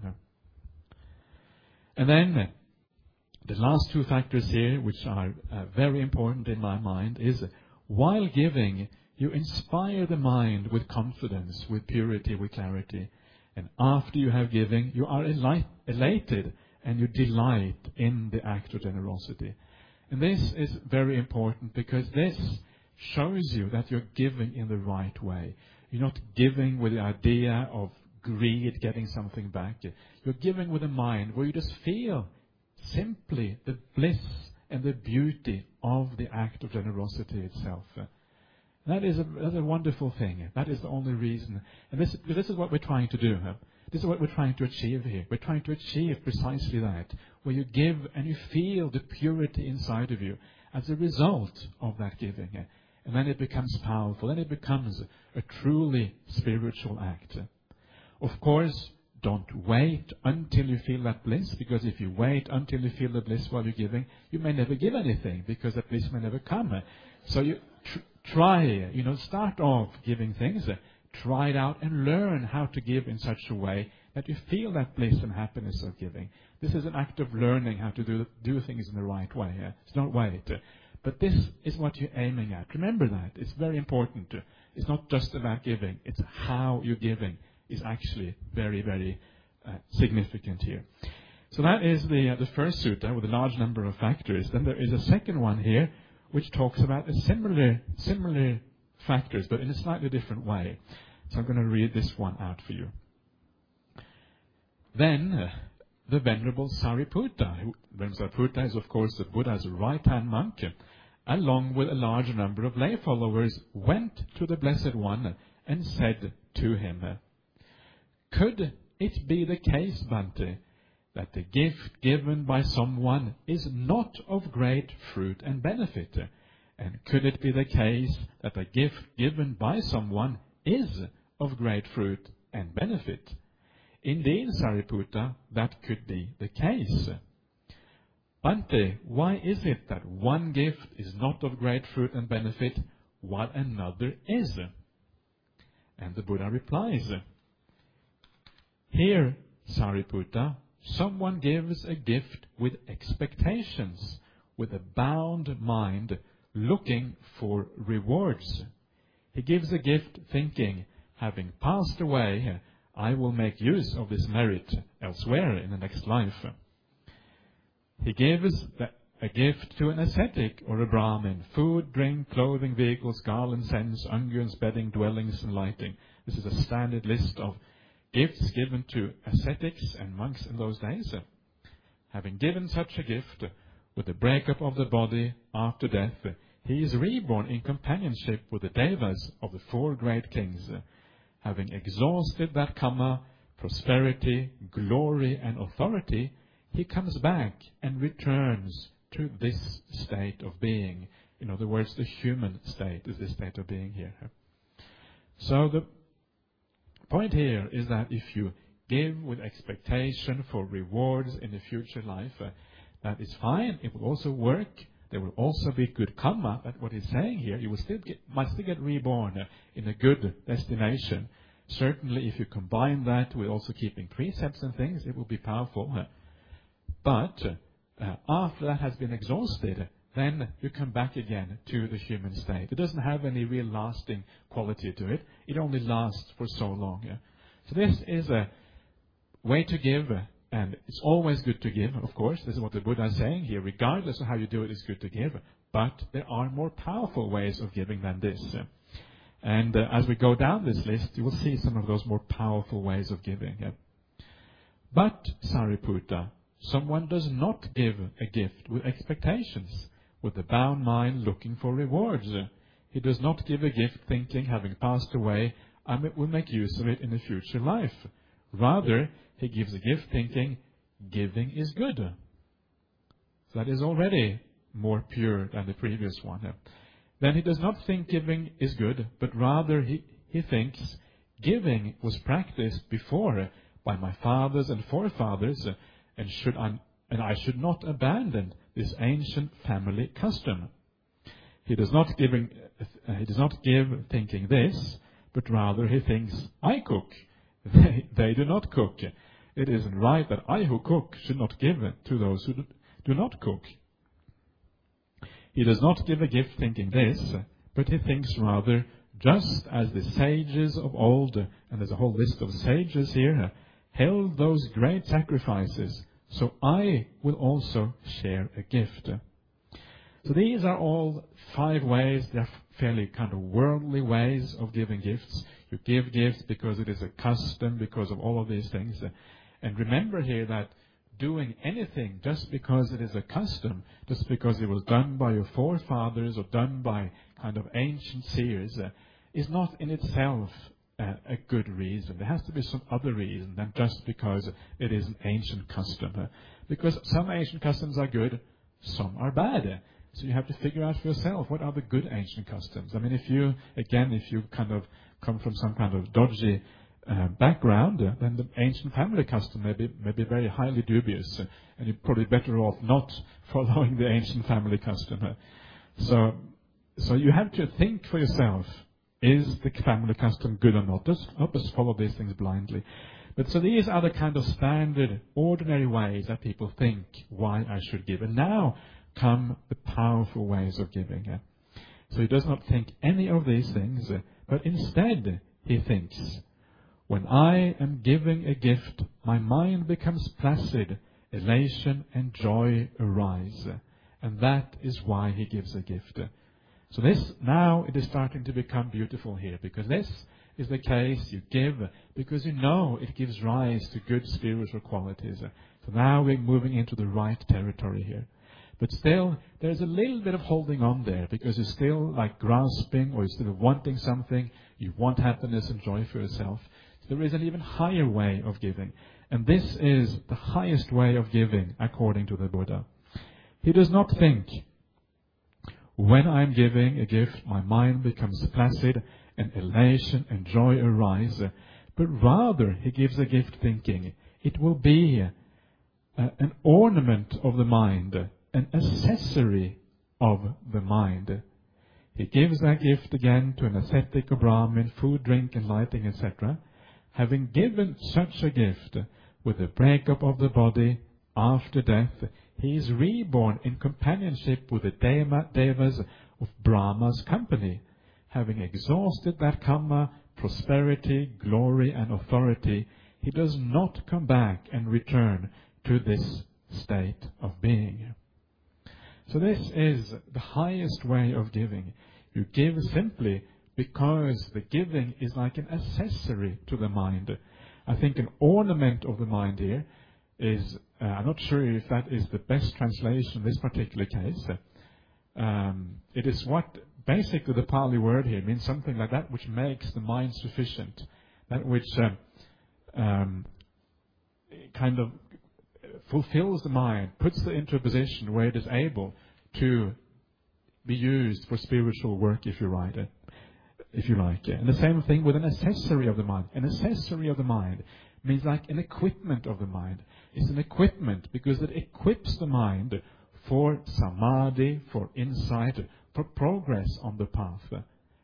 And then the last two factors here, which are uh, very important in my mind, is while giving, you inspire the mind with confidence, with purity, with clarity. And after you have given, you are elite, elated and you delight in the act of generosity. And this is very important, because this shows you that you're giving in the right way. You're not giving with the idea of greed, getting something back. You're giving with a mind where you just feel simply the bliss and the beauty of the act of generosity itself. That is a, that's a wonderful thing. That is the only reason. And this, this is what we're trying to do. This is what we're trying to achieve here. We're trying to achieve precisely that, where you give and you feel the purity inside of you as a result of that giving. And then it becomes powerful. Then it becomes a truly spiritual act. Of course, don't wait until you feel that bliss, because if you wait until you feel the bliss while you're giving, you may never give anything, because that bliss may never come. So you tr- try, you know, start off giving things, try it out and learn how to give in such a way that you feel that bliss and happiness of giving. This is an act of learning how to do, do things in the right way. It's not wait. But this is what you're aiming at. Remember that. It's very important. It's not just about giving. It's how you're giving is actually very, very uh, significant here. So that is the uh, the first sutta with a large number of factors. Then there is a second one here which talks about a similar similar factors, but in a slightly different way. So I'm going to read this one out for you. Then uh, the Venerable Sariputta, who, Venerable Sariputta is of course the Buddha's right-hand monk, along with a large number of lay followers, went to the Blessed One and said to him, "Could it be the case, Bhante, that the gift given by someone is not of great fruit and benefit? And could it be the case that the gift given by someone is of great fruit and benefit?" Indeed, Sariputta, that could be the case. Bhante, why is it that one gift is not of great fruit and benefit, while another is? And the Buddha replies, "Here, Sariputta, someone gives a gift with expectations, with a bound mind, looking for rewards. He gives a gift thinking, having passed away, I will make use of this merit elsewhere in the next life. He gives a gift to an ascetic or a Brahmin, food, drink, clothing, vehicles, garlands, scents, unguents, bedding, dwellings, and lighting." This is a standard list of gifts given to ascetics and monks in those days. Having given such a gift, with the breakup of the body after death, he is reborn in companionship with the devas of the four great kings. Having exhausted that karma, prosperity, glory, and authority, he comes back and returns to this state of being. In other words, the human state is this state of being here. So the point here is that if you give with expectation for rewards in the future life, uh, that is fine. It will also work. There will also be good karma. But what he's saying here, you will still get, might still get reborn uh, in a good destination. Certainly, if you combine that with also keeping precepts and things, it will be powerful. But uh, after that has been exhausted, then you come back again to the human state. It doesn't have any real lasting quality to it. It only lasts for so long. So this is a way to give, and it's always good to give, of course. This is what the Buddha is saying here. Regardless of how you do it, it's good to give. But there are more powerful ways of giving than this. And uh, as we go down this list, you will see some of those more powerful ways of giving. But, Sariputta, someone does not give a gift with expectations, with a bound mind looking for rewards. He does not give a gift thinking, having passed away, I will make use of it in a future life. Rather, he gives a gift thinking, giving is good. So that is already more pure than the previous one. Then he does not think giving is good, but rather he, he thinks giving was practiced before by my fathers and forefathers, and should I, and I should not abandon this ancient family custom. He does not giving, uh, he does not give thinking this, but rather he thinks I cook. They, they do not cook. It isn't right that I who cook should not give to those who do not cook. He does not give a gift thinking this, but he thinks rather, just as the sages of old, and there's a whole list of sages here, held those great sacrifices, so I will also share a gift. So these are all five ways. They're fairly kind of worldly ways of giving gifts. You give gifts because it is a custom, because of all of these things. And remember here that doing anything just because it is a custom, just because it was done by your forefathers or done by kind of ancient seers, uh, is not in itself uh, a good reason. There has to be some other reason than just because it is an ancient custom. Uh, because some ancient customs are good, some are bad. Uh, so you have to figure out for yourself, what are the good ancient customs? I mean, if you, again, if you kind of come from some kind of dodgy Uh, background, uh, then the ancient family custom may be, may be very highly dubious, uh, and you're probably better off not following the ancient family custom. Uh, so, so you have to think for yourself, is the family custom good or not? Just not just follow these things blindly. But so these are the kind of standard, ordinary ways that people think why I should give. And now come the powerful ways of giving. Uh, so he does not think any of these things, uh, but instead he thinks, when I am giving a gift, my mind becomes placid, elation and joy arise. And that is why he gives a gift. So this, now it is starting to become beautiful here, because this is the case. You give because you know it gives rise to good spiritual qualities. So now we're moving into the right territory here. But still, there's a little bit of holding on there, because you're still like grasping, or you're still wanting something. You want happiness and joy for yourself. There is an even higher way of giving. And this is the highest way of giving, according to the Buddha. He does not think, when I am giving a gift, my mind becomes placid, and elation and joy arise. But rather, he gives a gift thinking, it will be a, an ornament of the mind, an accessory of the mind. He gives that gift again to an ascetic or Brahmin, food, drink, and lighting, et cetera. Having given such a gift, with the breakup of the body after death, he is reborn in companionship with the devas of Brahma's company. Having exhausted that karma, prosperity, glory, and authority, he does not come back and return to this state of being. So this is the highest way of giving. You give simply because the giving is like an accessory to the mind. I think an ornament of the mind here is, uh, I'm not sure if that is the best translation in this particular case. Um, it is what, basically the Pali word here means something like that which makes the mind sufficient. That which um, um, kind of fulfills the mind, puts it into a position where it is able to be used for spiritual work, if you like it. If you like. And the same thing with an accessory of the mind. An accessory of the mind means like an equipment of the mind. It's an equipment because it equips the mind for samadhi, for insight, for progress on the path.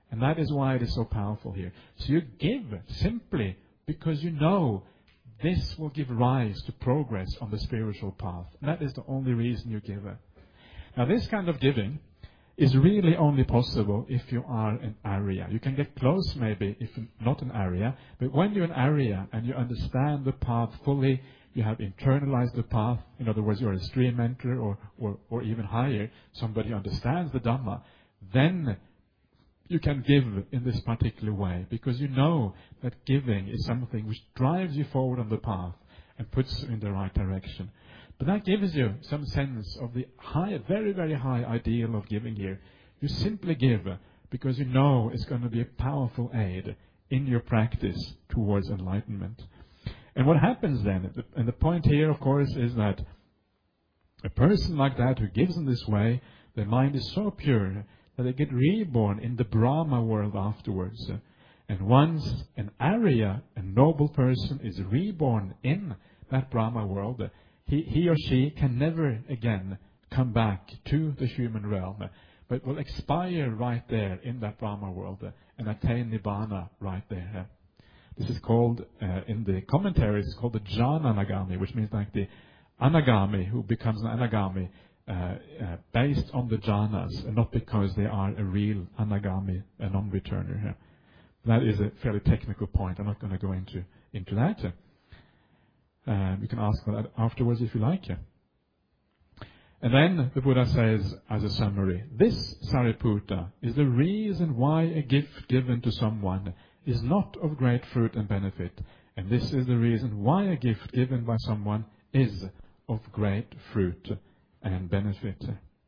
And that is why it is so powerful here. So you give simply because you know this will give rise to progress on the spiritual path. And that is the only reason you give. Now this kind of giving is really only possible if you are an area. You can get close maybe if you're not an area, but when you're an area and you understand the path fully, you have internalized the path, in other words, you're a stream mentor or, or, or even higher, somebody understands the Dhamma, then you can give in this particular way because you know that giving is something which drives you forward on the path and puts you in the right direction. But that gives you some sense of the high, very, very high ideal of giving here. You simply give because you know it's going to be a powerful aid in your practice towards enlightenment. And what happens then, and the point here, of course, is that a person like that who gives in this way, their mind is so pure that they get reborn in the Brahma world afterwards. And once an Arya, a noble person, is reborn in that Brahma world, He, he or she can never again come back to the human realm, but will expire right there in that Brahma world and attain Nibbana right there. This is called, uh, in the commentaries, it's called the Jnana Anagami, which means like the Anagami who becomes an Anagami uh, uh, based on the jhanas and not because they are a real Anagami, a non-returner. That is a fairly technical point. I'm not going to go into, into that. Um, you can ask for that afterwards if you like. And then the Buddha says, as a summary, this Sariputta is the reason why a gift given to someone is not of great fruit and benefit. And this is the reason why a gift given by someone is of great fruit and benefit.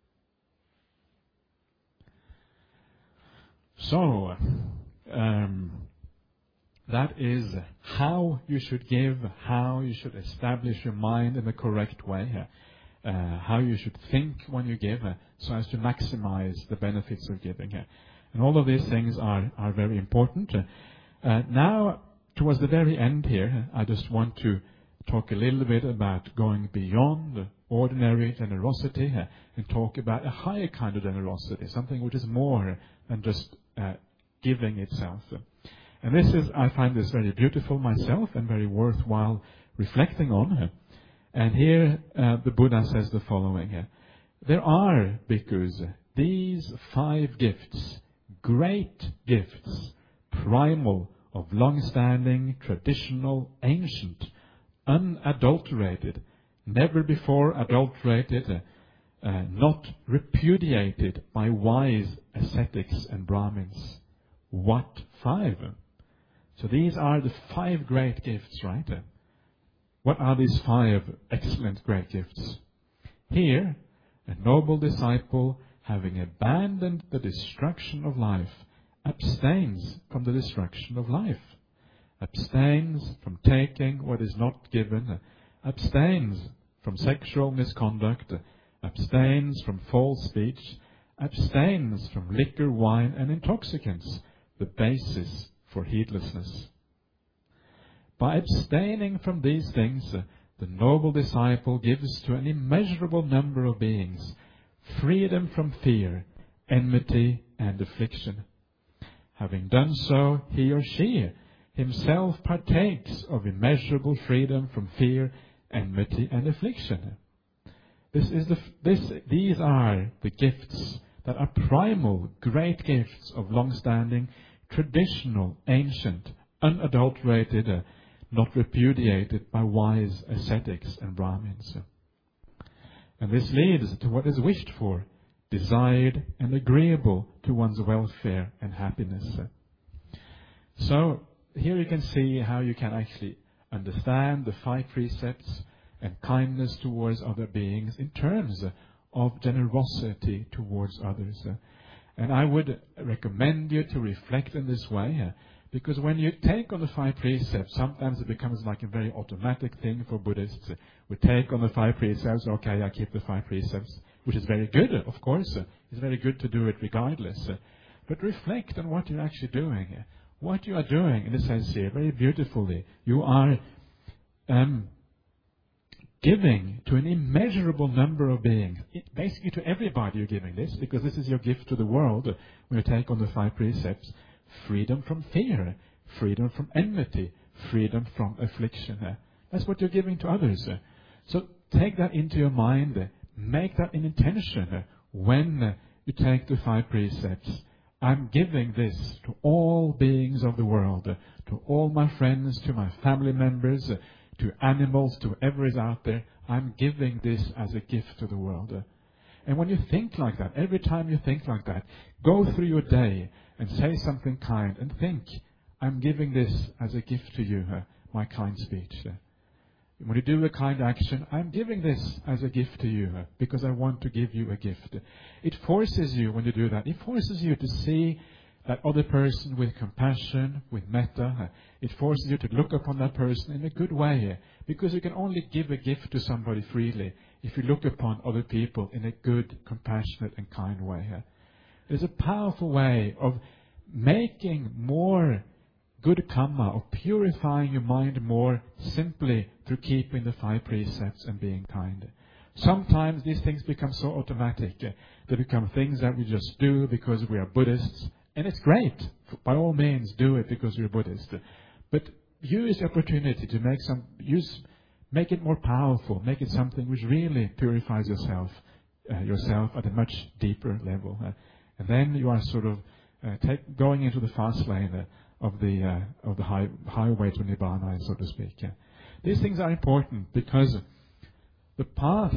So, um, that is how you should give, how you should establish your mind in the correct way, uh, how you should think when you give, uh, so as to maximize the benefits of giving. Uh. And all of these things are, are very important. Uh, now, towards the very end here, I just want to talk a little bit about going beyond ordinary generosity uh, and talk about a higher kind of generosity, something which is more than just uh, giving itself. And this is, I find this very beautiful myself and very worthwhile reflecting on. And here uh, the Buddha says the following. There are, bhikkhus, these five gifts, great gifts, primal, of long-standing, traditional, ancient, unadulterated, never before adulterated, uh, uh, not repudiated by wise ascetics and Brahmins. What five? So these are the five great gifts, right? What are these five excellent great gifts? Here, a noble disciple, having abandoned the destruction of life, abstains from the destruction of life, abstains from taking what is not given, abstains from sexual misconduct, abstains from false speech, abstains from liquor, wine, and intoxicants, the basis for heedlessness. By abstaining from these things, the noble disciple gives to an immeasurable number of beings freedom from fear, enmity, and affliction. Having done so, he or she himself partakes of immeasurable freedom from fear, enmity, and affliction. This is the, this, these are the gifts that are primal, great gifts of long-standing, traditional, ancient, unadulterated, uh, not repudiated by wise ascetics and Brahmins. And this leads to what is wished for, desired and agreeable to one's welfare and happiness. So, here you can see how you can actually understand the five precepts and kindness towards other beings in terms of generosity towards others. And I would recommend you to reflect in this way, because when you take on the five precepts, sometimes it becomes like a very automatic thing for Buddhists. We take on the five precepts, okay, I keep the five precepts, which is very good, of course. It's very good to do it regardless. But reflect on what you're actually doing. What you are doing, in a sense here, very beautifully, you are um, giving to an immeasurable number of beings. It, basically to everybody you're giving this, because this is your gift to the world when you take on the five precepts. Freedom from fear, freedom from enmity, freedom from affliction. That's what you're giving to others. So take that into your mind. Make that an intention when you take the five precepts. I'm giving this to all beings of the world, to all my friends, to my family members, to animals, to whoever is out there. I'm giving this as a gift to the world. And when you think like that, every time you think like that, go through your day and say something kind and think, I'm giving this as a gift to you, my kind speech. When you do a kind action, I'm giving this as a gift to you because I want to give you a gift. It forces you, when you do that, it forces you to see that other person with compassion, with metta. It forces you to look upon that person in a good way, because you can only give a gift to somebody freely if you look upon other people in a good, compassionate and kind way. There's a powerful way of making more good karma, of purifying your mind more simply through keeping the five precepts and being kind. Sometimes these things become so automatic. They become things that we just do because we are Buddhists. And it's great. By all means, do it because you're Buddhist. But use the opportunity to make some, use, make it more powerful. Make it something which really purifies yourself, uh, yourself at a much deeper level. Uh, and then you are sort of uh, take, going into the fast lane uh, of the uh, of the high, highway to Nibbana, so to speak. Yeah. These things are important because the path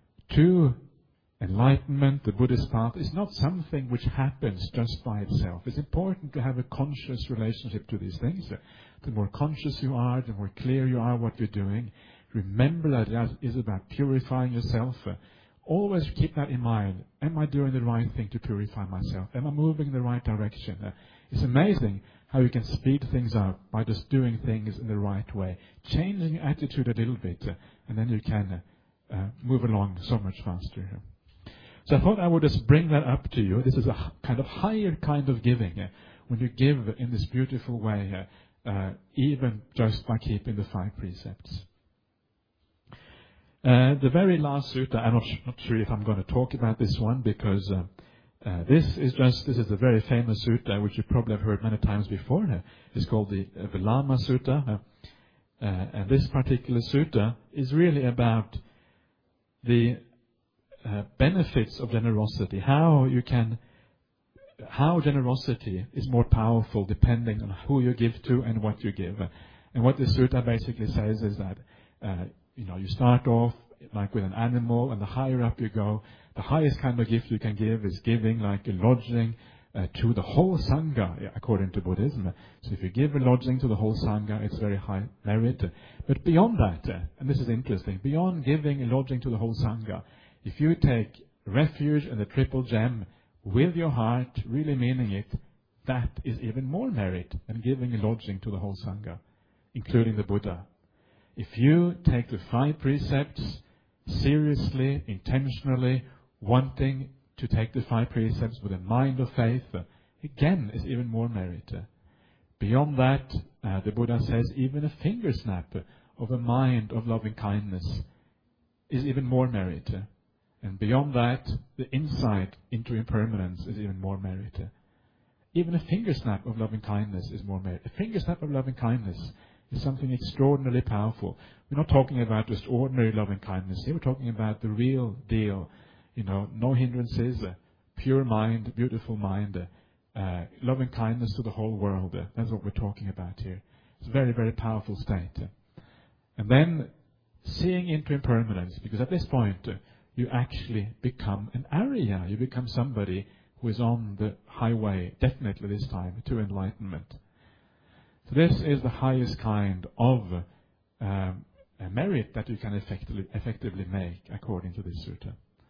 to enlightenment, the Buddhist path, is not something which happens just by itself. It's important to have a conscious relationship to these things. The more conscious you are, the more clear you are what you're doing. Remember that it is about purifying yourself. Always keep that in mind. Am I doing the right thing to purify myself? Am I moving in the right direction? It's amazing how you can speed things up by just doing things in the right way, changing your attitude a little bit, and then you can uh, move along so much faster. So I thought I would just bring that up to you. This is a kind of higher kind of giving, uh, when you give in this beautiful way, uh, uh, even just by keeping the five precepts. Uh, the very last sutta, I'm not, sh- not sure if I'm going to talk about this one, because uh, uh, this is just, this is a very famous sutta, which you probably have heard many times before. Uh, it's called the uh, Vilama Sutta. Uh, uh, and this particular sutta is really about the uh, benefits of generosity, how you can, how generosity is more powerful depending on who you give to and what you give. Uh, and what this sutta basically says is that uh, You know, you start off like with an animal, and the higher up you go, the highest kind of gift you can give is giving like a lodging uh, to the whole Sangha, according to Buddhism. So if you give a lodging to the whole Sangha, it's very high merit. But beyond that, uh, and this is interesting, beyond giving a lodging to the whole Sangha, if you take refuge in the triple gem with your heart, really meaning it, that is even more merit than giving a lodging to the whole Sangha, including the Buddha. If you take the five precepts seriously, intentionally, wanting to take the five precepts with a mind of faith, again is even more merit. Beyond that, uh, the Buddha says even a finger snap of a mind of loving kindness is even more merit. And beyond that, the insight into impermanence is even more merit. Even a finger snap of loving kindness is more merit. A finger snap of loving kindness is something extraordinarily powerful. We're not talking about just ordinary loving kindness here. We're talking about the real deal. You know, no hindrances, uh, pure mind, beautiful mind, uh, uh, loving kindness to the whole world. Uh, that's what we're talking about here. It's a very, very powerful state. Uh, and then seeing into impermanence, because at this point uh, you actually become an Arya. You become somebody who is on the highway, definitely this time, to enlightenment. So this is the highest kind of um, a merit that you can effectively, effectively make according to this sutta.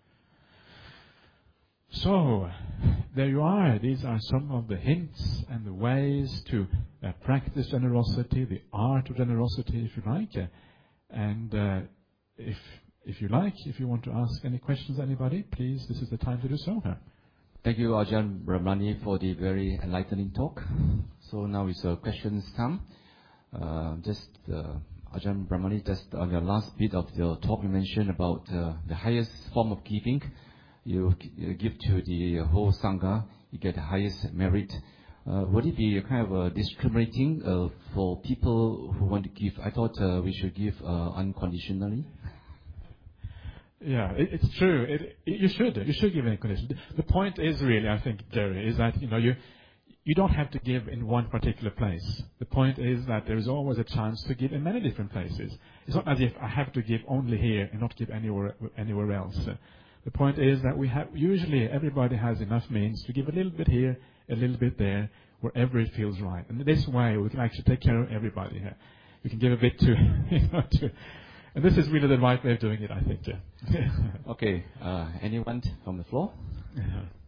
So, there you are. These are some of the hints and the ways to uh, practice generosity, the art of generosity, if you like. Uh, and uh, if if you like, if you want to ask any questions, anybody, please, this is the time to do so. Thank you, Ajahn Brahmani, for the very enlightening talk. So now is a questions time. Uh, just uh, Ajahn Brahmani, just on your last bit of your talk, you mentioned about uh, the highest form of giving. You, you give to the whole Sangha, you get the highest merit. Uh, would it be kind of uh, discriminating uh, for people who want to give? I thought uh, we should give uh, unconditionally. Yeah, it, it's true. It, it, you should. You should give unconditionally. The point is really, I think, Jerry, is that you know you you don't have to give in one particular place. The point is that there is always a chance to give in many different places. It's not as if I have to give only here and not give anywhere anywhere else. The point is that we have usually everybody has enough means to give a little bit here, a little bit there, wherever it feels right. And this way, we can actually take care of everybody here. We can give a bit to, you know, to, and this is really the right way of doing it, I think. Yeah. Okay. Uh, anyone from the floor? Yeah.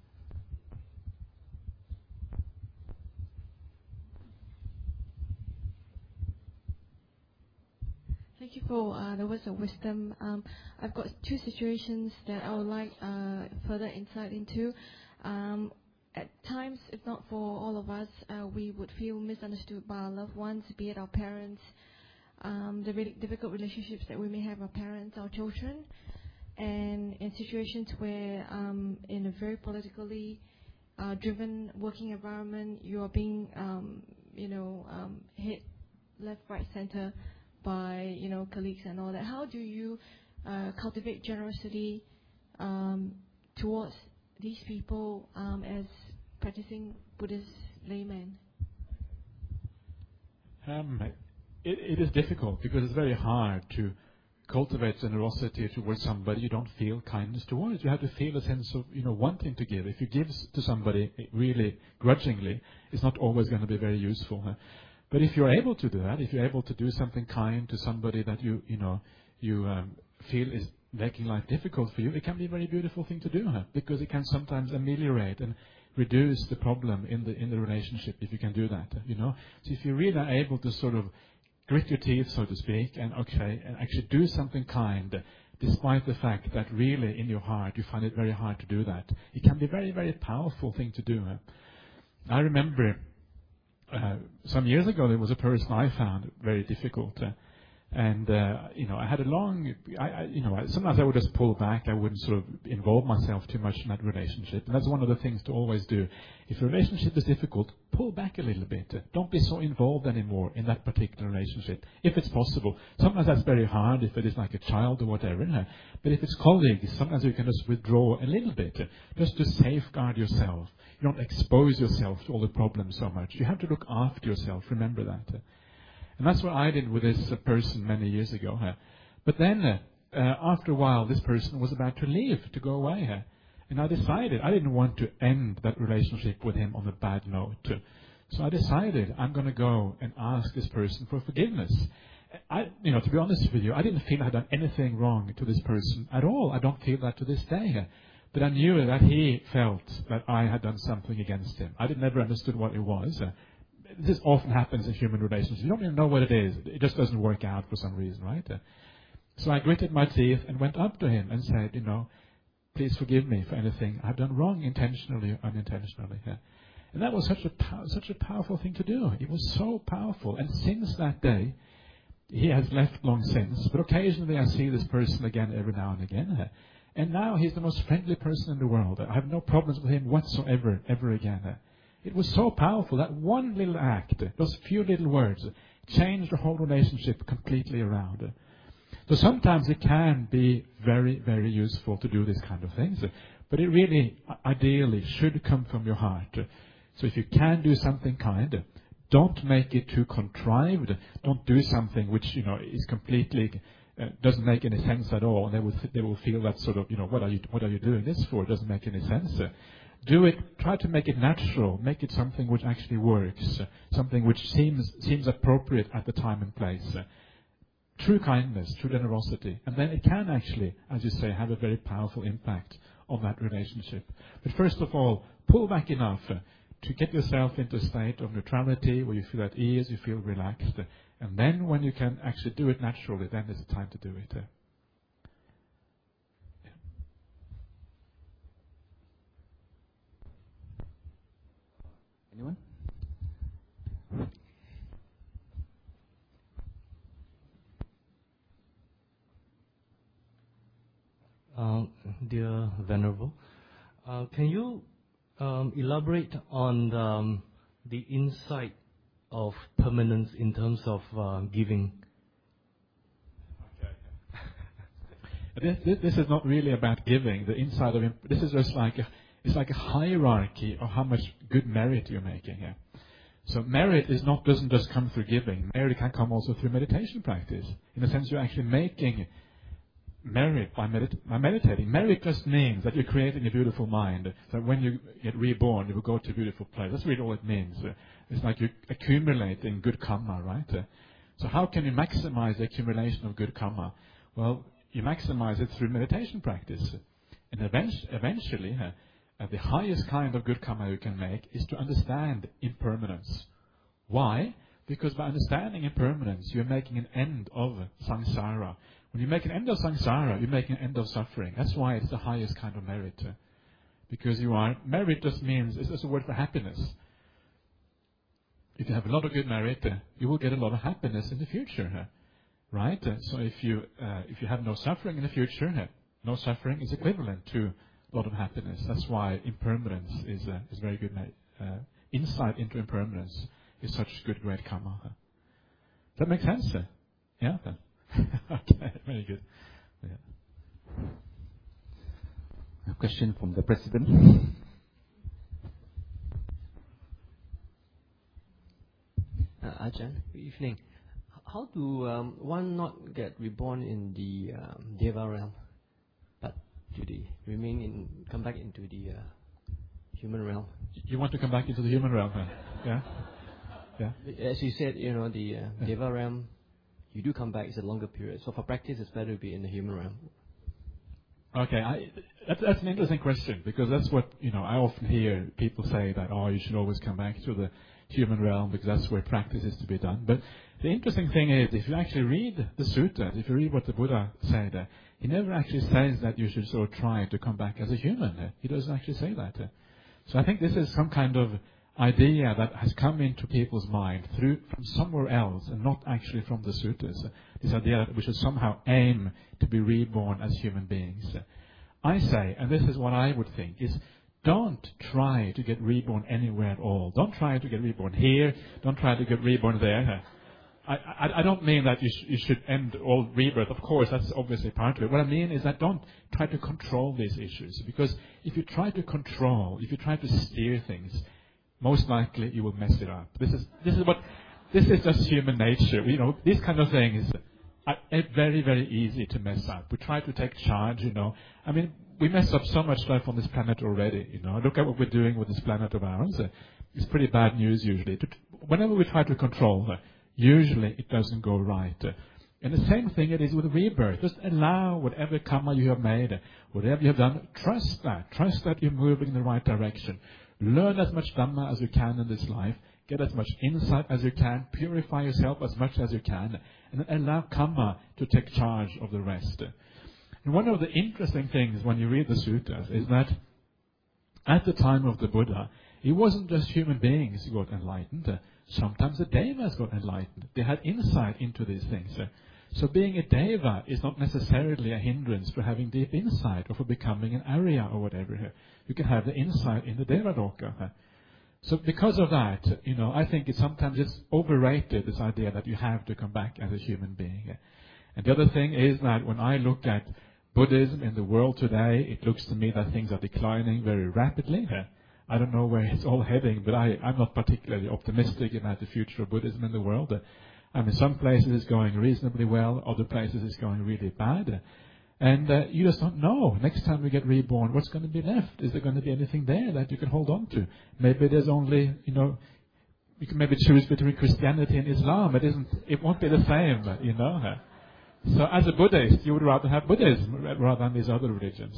Thank you for uh, the words of wisdom. Um, I've got two situations that I would like uh, further insight into. Um, at times, if not for all of us, uh, we would feel misunderstood by our loved ones, be it our parents, um, the really difficult relationships that we may have with our parents, our children, and in situations where, um, in a very politically uh, driven working environment, you are being, um, you know, um, hit left, right, center by, you know, colleagues and all that. How do you uh, cultivate generosity um, towards these people um, as practicing Buddhist laymen? Um, it, it is difficult because it's very hard to cultivate generosity towards somebody you don't feel kindness towards. You have to feel a sense of, you know, wanting to give. If you give to somebody really grudgingly, it's not always going to be very useful. Huh? But if you're able to do that, if you're able to do something kind to somebody that you, you know, you um, feel is making life difficult for you, it can be a very beautiful thing to do, huh? Because it can sometimes ameliorate and reduce the problem in the in the relationship if you can do that, you know. So if you really are able to sort of grit your teeth, so to speak, and okay, and actually do something kind, despite the fact that really in your heart you find it very hard to do that, it can be a very, very powerful thing to do. Huh? I remember. Uh, some years ago, there was a person I found very difficult, uh, and uh, you know, I had a long, I, I, you know, sometimes I would just pull back. I wouldn't sort of involve myself too much in that relationship, and that's one of the things to always do. If a relationship is difficult, pull back a little bit. Don't be so involved anymore in that particular relationship, if it's possible. Sometimes that's very hard if it is like a child or whatever. Uh, but if it's colleagues, sometimes you can just withdraw a little bit, uh, just to safeguard yourself. You don't expose yourself to all the problems so much. You have to look after yourself. Remember that. Uh, and that's what I did with this uh, person many years ago. Uh. But then, uh, uh, after a while, this person was about to leave, to go away. Uh. And I decided I didn't want to end that relationship with him on a bad note. Uh. So I decided I'm going to go and ask this person for forgiveness. I, you know, to be honest with you, I didn't feel I had done anything wrong to this person at all. I don't feel that to this day. Uh. But I knew that he felt that I had done something against him. I did never understood what it was. Uh, this often happens in human relationships. You don't even know what it is. It just doesn't work out for some reason, right? Uh, so I gritted my teeth and went up to him and said, you know, please forgive me for anything I've done wrong, intentionally or unintentionally. Uh, and that was such a pow- such a powerful thing to do. It was so powerful. And since that day, he has left long since. But occasionally I see this person again every now and again. Uh, And now he's the most friendly person in the world. I have no problems with him whatsoever, ever again. It was so powerful, that one little act, those few little words, changed the whole relationship completely around. So sometimes it can be very, very useful to do these kind of things. But it really, ideally, should come from your heart. So if you can do something kind, don't make it too contrived. Don't do something which, you know, is completely... Uh, doesn't make any sense at all, and they will th- they will feel that sort of, you know, what are you what are you doing this for? It doesn't make any sense. Uh, do it. Try to make it natural. Make it something which actually works. Uh, something which seems seems appropriate at the time and place. Uh, true kindness, true generosity, and then it can actually, as you say, have a very powerful impact on that relationship. But first of all, pull back enough uh, to get yourself into a state of neutrality where you feel at ease, you feel relaxed. Uh, And then when you can actually do it naturally, then is the time to do it. Uh, yeah. Anyone? Um, dear Venerable, uh, can you um, elaborate on the, um, the insight of permanence in terms of uh, giving? This, this, this is not really about giving. The inside of imp- this is just like a, it's like a hierarchy of how much good merit you're making here. So merit is not doesn't just come through giving. Merit can come also through meditation practice. In a sense, you're actually making merit by, medit- by meditating. Merit just means that you're creating a beautiful mind. So when you get reborn, you will go to a beautiful place. That's really all it means. Uh, it's like you're accumulating good karma, right? Uh, so how can you maximize the accumulation of good karma? Well, you maximize it through meditation practice. And eventually, eventually uh, uh, the highest kind of good karma you can make is to understand impermanence. Why? Because by understanding impermanence, you're making an end of samsara. When you make an end of samsara, you're making an end of suffering. That's why it's the highest kind of merit. Uh, because you are, merit just means, it's just a word for happiness. If you have a lot of good merit, uh, you will get a lot of happiness in the future. Uh, Right? Uh, so if you uh, if you have no suffering in the future, uh, no suffering is equivalent to a lot of happiness. That's why impermanence is uh, is very good. Uh, insight into impermanence is such good, great karma. Uh. Does that make sense? Uh? Yeah? Okay, very good. Yeah. A question from the President. Uh, Ajahn, good evening. How do um, one not get reborn in the um, Deva realm, but to the remain in, come back into the uh, human realm? You want to come back into the human realm, huh? Yeah? Yeah. As you said, you know, the uh, yeah. Deva realm, you do come back, it's a longer period. So for practice, it's better to be in the human realm. Okay, I, that's, that's an interesting question, because that's what, you know, I often hear people say that, oh, you should always come back to the human realm because that's where practice is to be done. But the interesting thing is, if you actually read the sutras, if you read what the Buddha said, uh, he never actually says that you should sort of try to come back as a human. Uh, he doesn't actually say that. Uh. So I think this is some kind of idea that has come into people's mind through from somewhere else and not actually from the sutras. Uh, this idea that we should somehow aim to be reborn as human beings. Uh, I say, and this is what I would think, is don't try to get reborn anywhere at all. Don't try to get reborn here. Don't try to get reborn there. I, I, I don't mean that you, sh- you should end all rebirth. Of course, that's obviously part of it. What I mean is that don't try to control these issues. Because if you try to control, if you try to steer things, most likely you will mess it up. This is this is what this is just human nature. You know, these kind of things are very, very easy to mess up. We try to take charge, you know. I mean, we mess up so much life on this planet already, you know. Look at what we're doing with this planet of ours. Uh, it's pretty bad news usually. Whenever we try to control, uh, usually it doesn't go right. Uh, and the same thing it is with rebirth. Just allow whatever karma you have made, uh, whatever you have done, trust that. Trust that you're moving in the right direction. Learn as much Dhamma as you can in this life. Get as much insight as you can. Purify yourself as much as you can. And then allow karma to take charge of the rest. And one of the interesting things when you read the sutras is that at the time of the Buddha, it wasn't just human beings who got enlightened. Sometimes the devas got enlightened. They had insight into these things. So being a deva is not necessarily a hindrance for having deep insight or for becoming an arya or whatever. You can have the insight in the devaloka. So because of that, you know, I think it's sometimes it's overrated, this idea that you have to come back as a human being. And the other thing is that when I look at Buddhism in the world today, it looks to me that things are declining very rapidly. I don't know where it's all heading, but I, I'm not particularly optimistic about the future of Buddhism in the world. I mean, some places it's going reasonably well, other places it's going really bad. And uh, you just don't know. Next time we get reborn, what's going to be left? Is there going to be anything there that you can hold on to? Maybe there's only, you know, you can maybe choose between Christianity and Islam. It isn't, it won't be the same, you know. So as a Buddhist, you would rather have Buddhism rather than these other religions.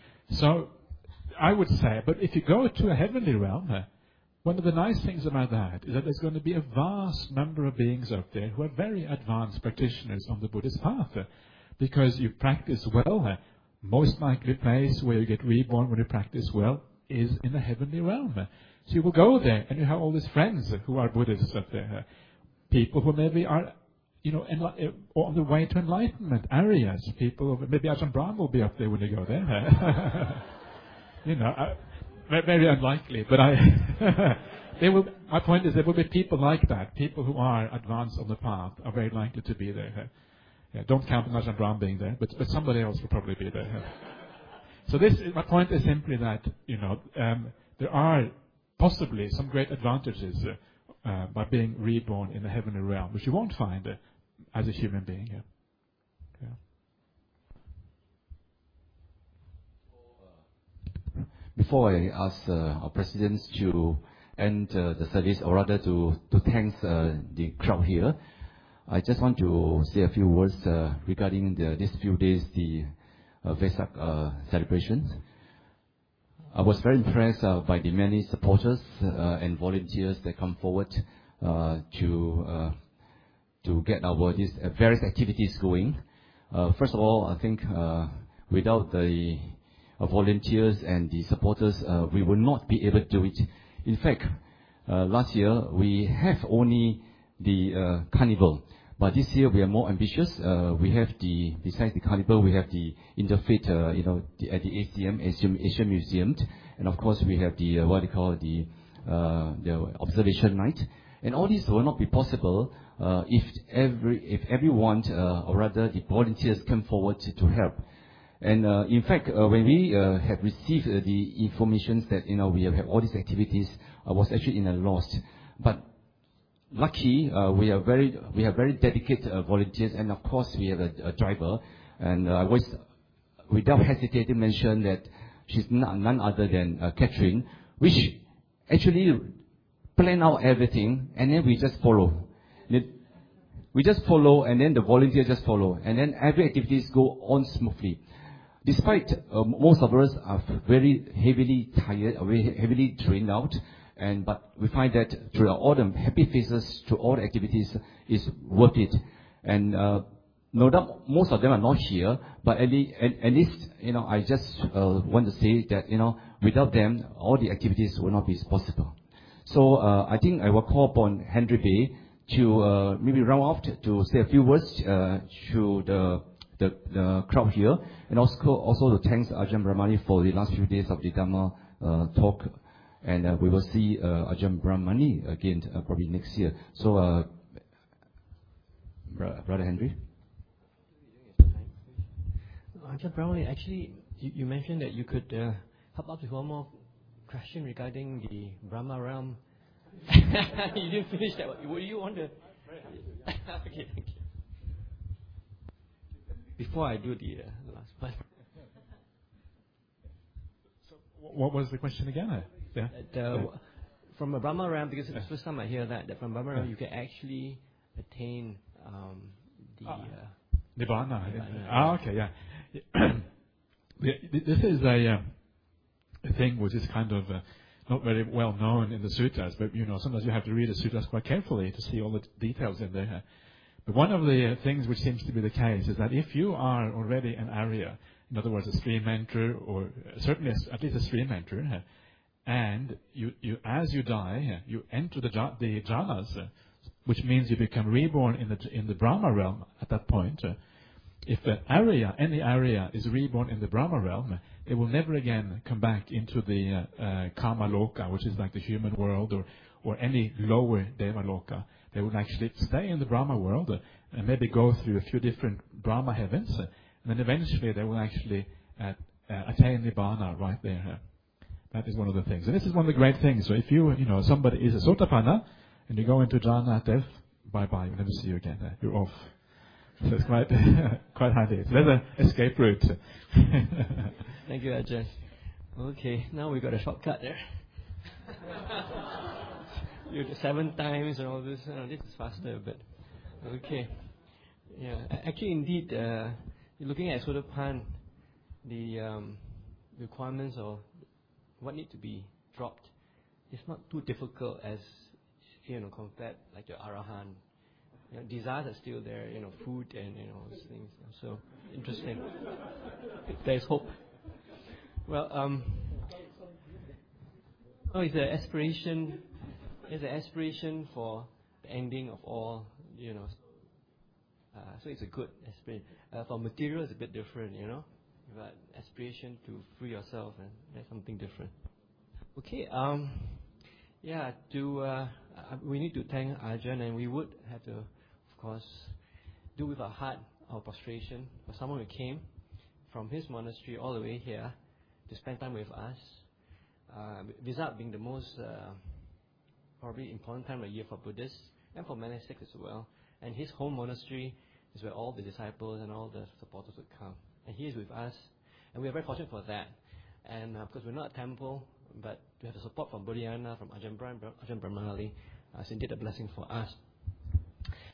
So I would say, but if you go to a heavenly realm, one of the nice things about that is that there's going to be a vast number of beings out there who are very advanced practitioners on the Buddhist path. Because you practice well, most likely place where you get reborn when you practice well is in the heavenly realm. So you will go there and you have all these friends who are Buddhists up there. People who maybe are you know, enli- uh, on the way to enlightenment areas. People, maybe Ajahn Brahm will be up there when you go there. You know, uh, very unlikely, but I. There will, my point is there will be people like that. People who are advanced on the path are very likely to be there. Yeah, don't count on Ajahn Brahm being there, but, but somebody else will probably be there. So this, my point is simply that, you know, um, there are possibly some great advantages uh, uh, by being reborn in the heavenly realm, which you won't find uh, as a human being. Yeah. Yeah. Before I ask uh, our presidents to end uh, the service, or rather to, to thank uh, the crowd here, I just want to say a few words uh, regarding the, these few days, the uh, Vesak uh, celebrations. I was very impressed uh, by the many supporters uh, and volunteers that come forward uh, to uh, to get our these uh, various activities going. Uh, first of all, I think uh, without the uh, volunteers and the supporters, uh, we will not be able to do it. In fact, uh, last year we have only the uh, carnival, but this year we are more ambitious. Uh, we have the besides the carnival, we have the interfaith, uh, you know, the, at the A C M, Asian, Asian Museum, and of course we have the uh, what they call the uh, the observation night. And all these will not be possible uh, if every if everyone, uh, or rather the volunteers, come forward to, to help. And uh, in fact, uh, when we uh, have received uh, the information that, you know, we have had all these activities, I was actually in a loss. But lucky, uh, we are very we have very dedicated uh, volunteers, and of course we have a, a driver. And uh, I was, without hesitating, mention that she's none, none other than uh, Catherine, which actually plan out everything, and then we just follow. We just follow, and then the volunteers just follow, and then every activities go on smoothly. Despite uh, most of us are very heavily tired, very heavily drained out, and but we find that through all the happy faces, through all the activities, is worth it. And uh, no doubt most of them are not here, but at, le- at, at least, you know, I just uh, want to say that, you know, without them, all the activities will not be possible. So uh, I think I will call upon Henry Bay to uh, maybe round off to say a few words uh, to the, the the crowd here, and also also to thank Ajahn Brahmani for the last few days of the Dhamma uh, talk, and uh, we will see uh, Ajahn Brahmani again uh, probably next year. So, uh, Brother Henry. Ajahn Brahmani, actually, you, you mentioned that you could uh, help out with one more question regarding the Brahma realm. You didn't finish that one. Would you want to? Okay, thank you. Before I do the uh, last part. So, what was the question again? Uh, yeah. That, uh, yeah. From a Brahma realm, because it's the first time I hear that, that from Brahma realm you can actually attain um, the ah, uh, Nibbana. Nibbana. Ah, okay, yeah. This is a, um, a thing which is kind of uh, not very well known in the sutras, but you know, sometimes you have to read the sutras quite carefully to see all the details in there. But one of the uh, things which seems to be the case is that if you are already an Arya, in other words, a stream mentor, or certainly a, at least a stream mentor, uh, and you, you, as you die, uh, you enter the, the jhanas, uh, which means you become reborn in the in the Brahma realm at that point. Uh, if an Arya, any Arya, is reborn in the Brahma realm, they will never again come back into the uh, uh, Kama Loka, which is like the human world, or, or any lower Deva Loka. They will actually stay in the Brahma world uh, and maybe go through a few different Brahma heavens, uh, and then eventually they will actually uh, uh, attain Nibbana right there. Uh. That is one of the things. And this is one of the great things. So if you, you know, somebody is a Sotapanna, and you go into jhana at death, bye-bye, we'll never see you again. Uh, you're off. So it's quite, quite handy. So there's an escape route. Thank you, Ajahn. Okay, now we got a shortcut there. You did seven times and all this. Uh, this is faster, but okay. Yeah, actually, indeed, uh, looking at Sotapan, the um, requirements of what need to be dropped, it's not too difficult as, you know, compared like your Arahant. You know, desires are still there, you know, food and, you know, these things. So, interesting. There's hope. Well, um, oh, it's an aspiration, it's an aspiration for the ending of all, you know. Uh, so it's a good experience. Uh, for material, it's a bit different, you know. But aspiration to free yourself, and that's something different. Okay. Um. Yeah. To uh, uh, we need to thank Ajahn, and we would have to, of course, do with our heart our prostration for someone who came from his monastery all the way here to spend time with us. Uh, Vesak being the most uh, probably important time of year for Buddhists and for monastics as well. And his home monastery is where all the disciples and all the supporters would come. And he is with us, and we are very fortunate for that. And uh, because we're not a temple, but to have the support from Bodhiana, from Ajahn Brahm, Ajahn Brahmali, uh, it's indeed a blessing for us.